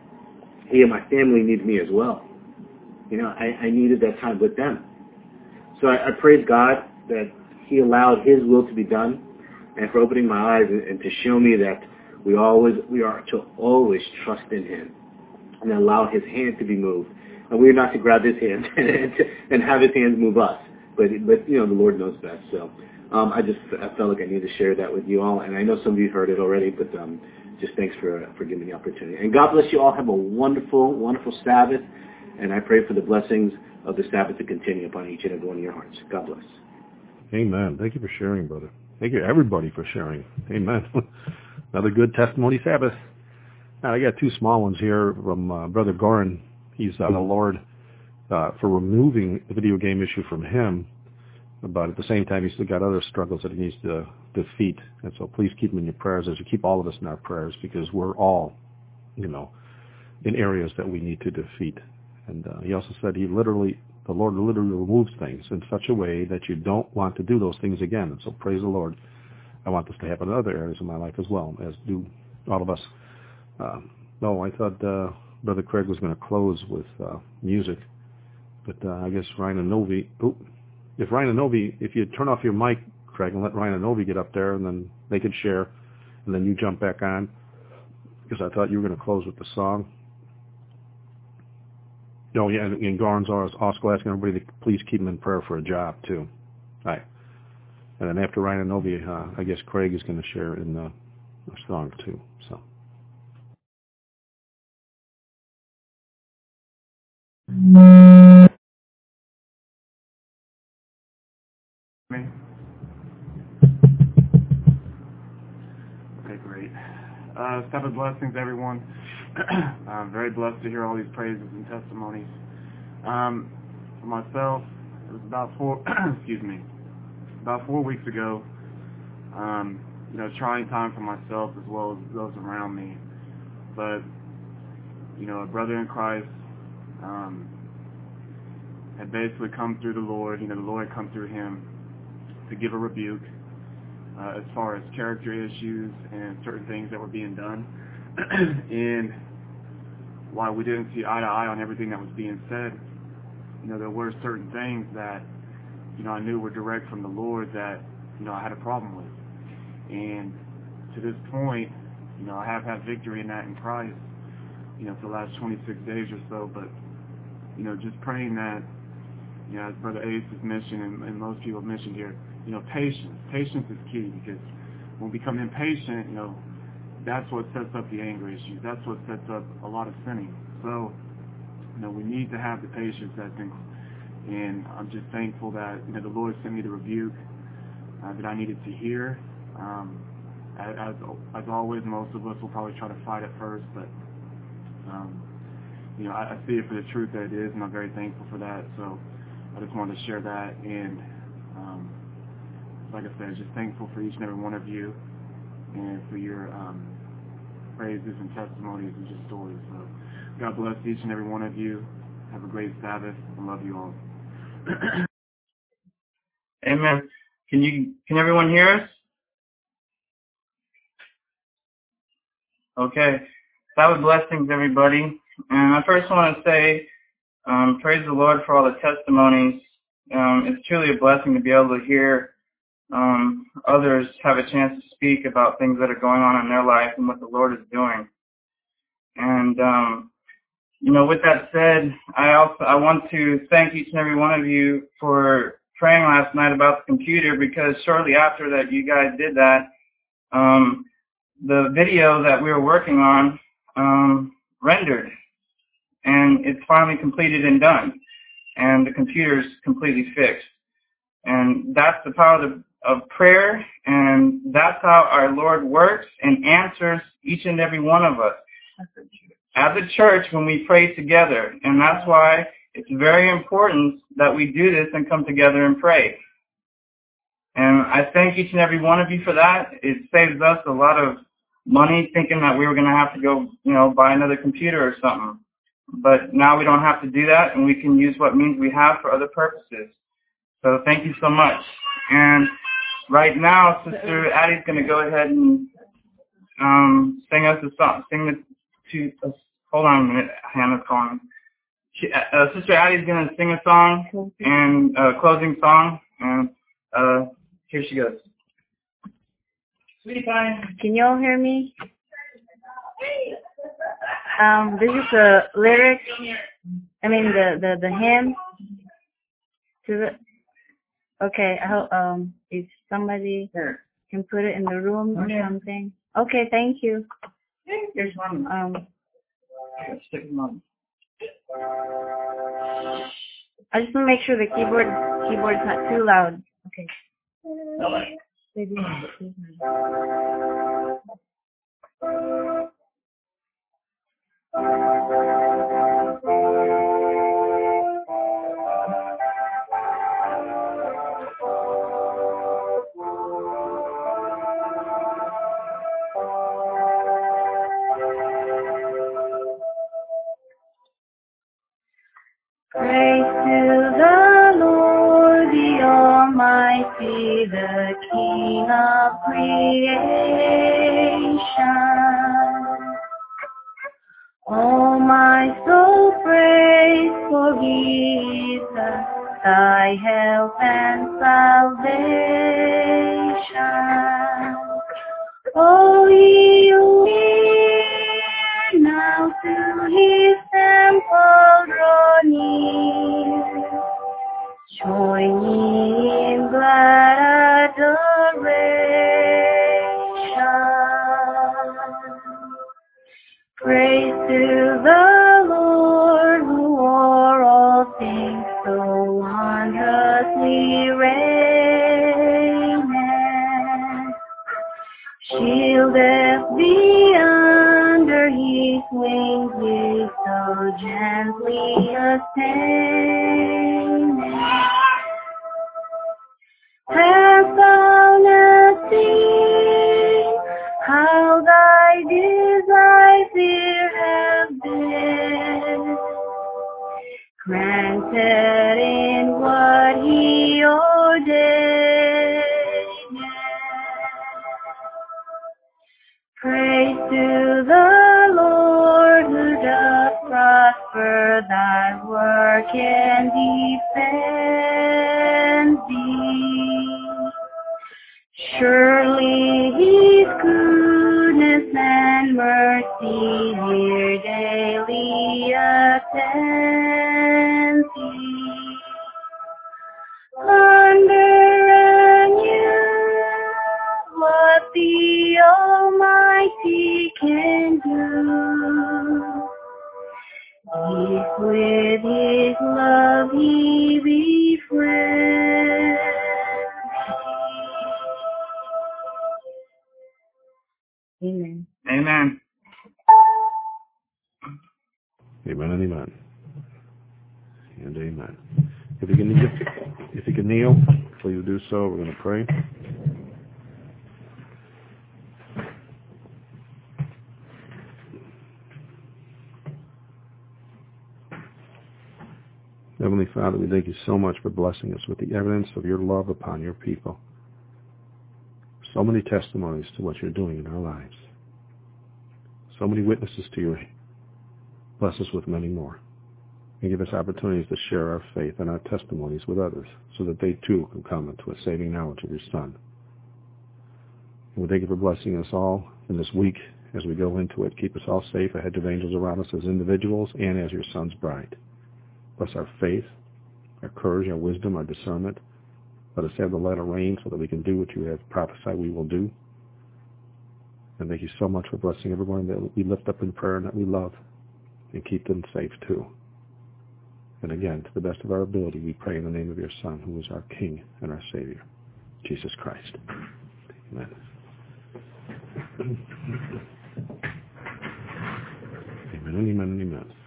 He and my family need me as well. You know, I, I needed that time with them. So I, I praise God that He allowed His will to be done, and for opening my eyes and, and to show me that we always we are to always trust in Him and allow His hand to be moved, and we are not to grab His hand and, and have His hands move us. But but you know, the Lord knows best. So um, I just I felt like I needed to share that with you all, and I know some of you heard it already, but. Um, Just thanks for for giving me the opportunity. And God bless you all. Have a wonderful, wonderful Sabbath. And I pray for the blessings of the Sabbath to continue upon each and every one of your hearts. God bless. Amen. Thank you for sharing, brother. Thank you, everybody, for sharing. Amen. Another good testimony Sabbath. Now, I got two small ones here from uh, Brother Gorin. He's on the Lord uh, for removing the video game issue from him. But at the same time, he's still got other struggles that he needs to defeat. And so please keep him in your prayers as you keep all of us in our prayers, because we're all, you know, in areas that we need to defeat. And uh, he also said he literally, the Lord literally removes things in such a way that you don't want to do those things again. And so praise the Lord. I want this to happen in other areas of my life as well, as do all of us. Uh, no, I thought uh, Brother Craig was going to close with uh, music. But uh, I guess Ryan and Novi... Oop, If Ryan and Novi, if you turn off your mic, Craig, and let Ryan and Novi get up there, and then they could share. and then you jump back on, because I thought you were going to close with the song. No, yeah, and, and Garn's also asking everybody to please keep him in prayer for a job, too. All right. And then after Ryan and Novi, uh, I guess Craig is going to share in the, the song, too. So. Me? Okay, great. Uh, Sabbath blessings, everyone. I'm very blessed to hear all these praises and testimonies. Um, for myself, it was about four, excuse me, about four weeks ago, um, you know, trying time for myself as well as those around me. But, you know, a brother in Christ um, had basically come through the Lord, you know, the Lord had come through him to give a rebuke uh, as far as character issues and certain things that were being done. And while we didn't see eye to eye on everything that was being said, you know, there were certain things that, you know, I knew were direct from the Lord that, you know, I had a problem with. And to this point, you know, I have had victory in that in Christ, you know, for the last twenty-six days or so. But, you know, just praying that, you know, as Brother Ace has mentioned and, and most people have mentioned here, you know, patience. Patience is key, because when we become impatient, you know, that's what sets up the anger issues. That's what sets up a lot of sinning. So, you know, we need to have the patience that's in, and I'm just thankful that, you know, the Lord sent me the rebuke uh, that I needed to hear. Um, as, as always, most of us will probably try to fight it first, but, um, you know, I, I see it for the truth that it is, and I'm very thankful for that. So I just wanted to share that, and um, like I said, just thankful for each and every one of you and for your um, praises and testimonies and just stories. So God bless each and every one of you. Have a great Sabbath. I love you all. Amen. Can you, can everyone hear us? Okay. Sabbath blessings, everybody. And I first want to say, um, praise the Lord for all the testimonies. Um, it's truly a blessing to be able to hear um, others have a chance to speak about things that are going on in their life and what the Lord is doing. And, um, you know, with that said, I also I want to thank each and every one of you for praying last night about the computer, because shortly after that you guys did that, um, the video that we were working on um, rendered, and it's finally completed and done, and the computer's completely fixed. And that's the power of, of prayer, and that's how our Lord works and answers each and every one of us as a church when we pray together. And that's why it's very important that we do this and come together and pray. And I thank each and every one of you for that. It saves us a lot of money thinking that we were going to have to go, you know, buy another computer or something. But now we don't have to do that, and we can use what means we have for other purposes. So thank you so much. And right now, Sister Addie's going to go ahead and um, sing us a song. Sing the two. Uh, hold on a minute. Hannah's calling. She, uh, Sister Addie's going to sing a song and a uh, closing song. And uh, here she goes. Sweetie pie. Can you all hear me? Um, this is the lyric. I mean the the the hymn to the. Okay, I hope um if somebody can put it in the room or something. Okay, thank you. Here's one. Um, stick them on. I just want to make sure the keyboard keyboard's not too loud. Okay. Bye-bye. Maybe. Praise to the Lord, the Almighty, the King of creation. Oh, my soul, praise, for He is thy help and salvation. Oh, left thee under his wings, you so gently ascend. Hast thou not seen how thy desires there have been granted in what he ordained? Praise to the Lord who doth prosper thy work and defend thee. Surely his goodness and mercy here daily attend thee. Thunder and you, what the Almighty can do. If with his love he befriends. Amen. Amen. Amen and amen. And amen. If you can kneel, if you can kneel, please do so. We're going to pray. Heavenly Father, we thank you so much for blessing us with the evidence of your love upon your people. So many testimonies to what you're doing in our lives. So many witnesses to your. Bless us with many more. And give us opportunities to share our faith and our testimonies with others so that they too can come into a saving knowledge of your Son. And we thank you for blessing us all in this week as we go into it. Keep us all safe, a hedge of angels around us as individuals and as your Son's bride. Bless our faith, our courage, our wisdom, our discernment. Let us have the light of rain so that we can do what you have prophesied we will do. And thank you so much for blessing everyone that we lift up in prayer and that we love, and keep them safe too. And again, to the best of our ability, we pray in the name of your Son, who is our King and our Savior, Jesus Christ. Amen. Amen and amen and amen.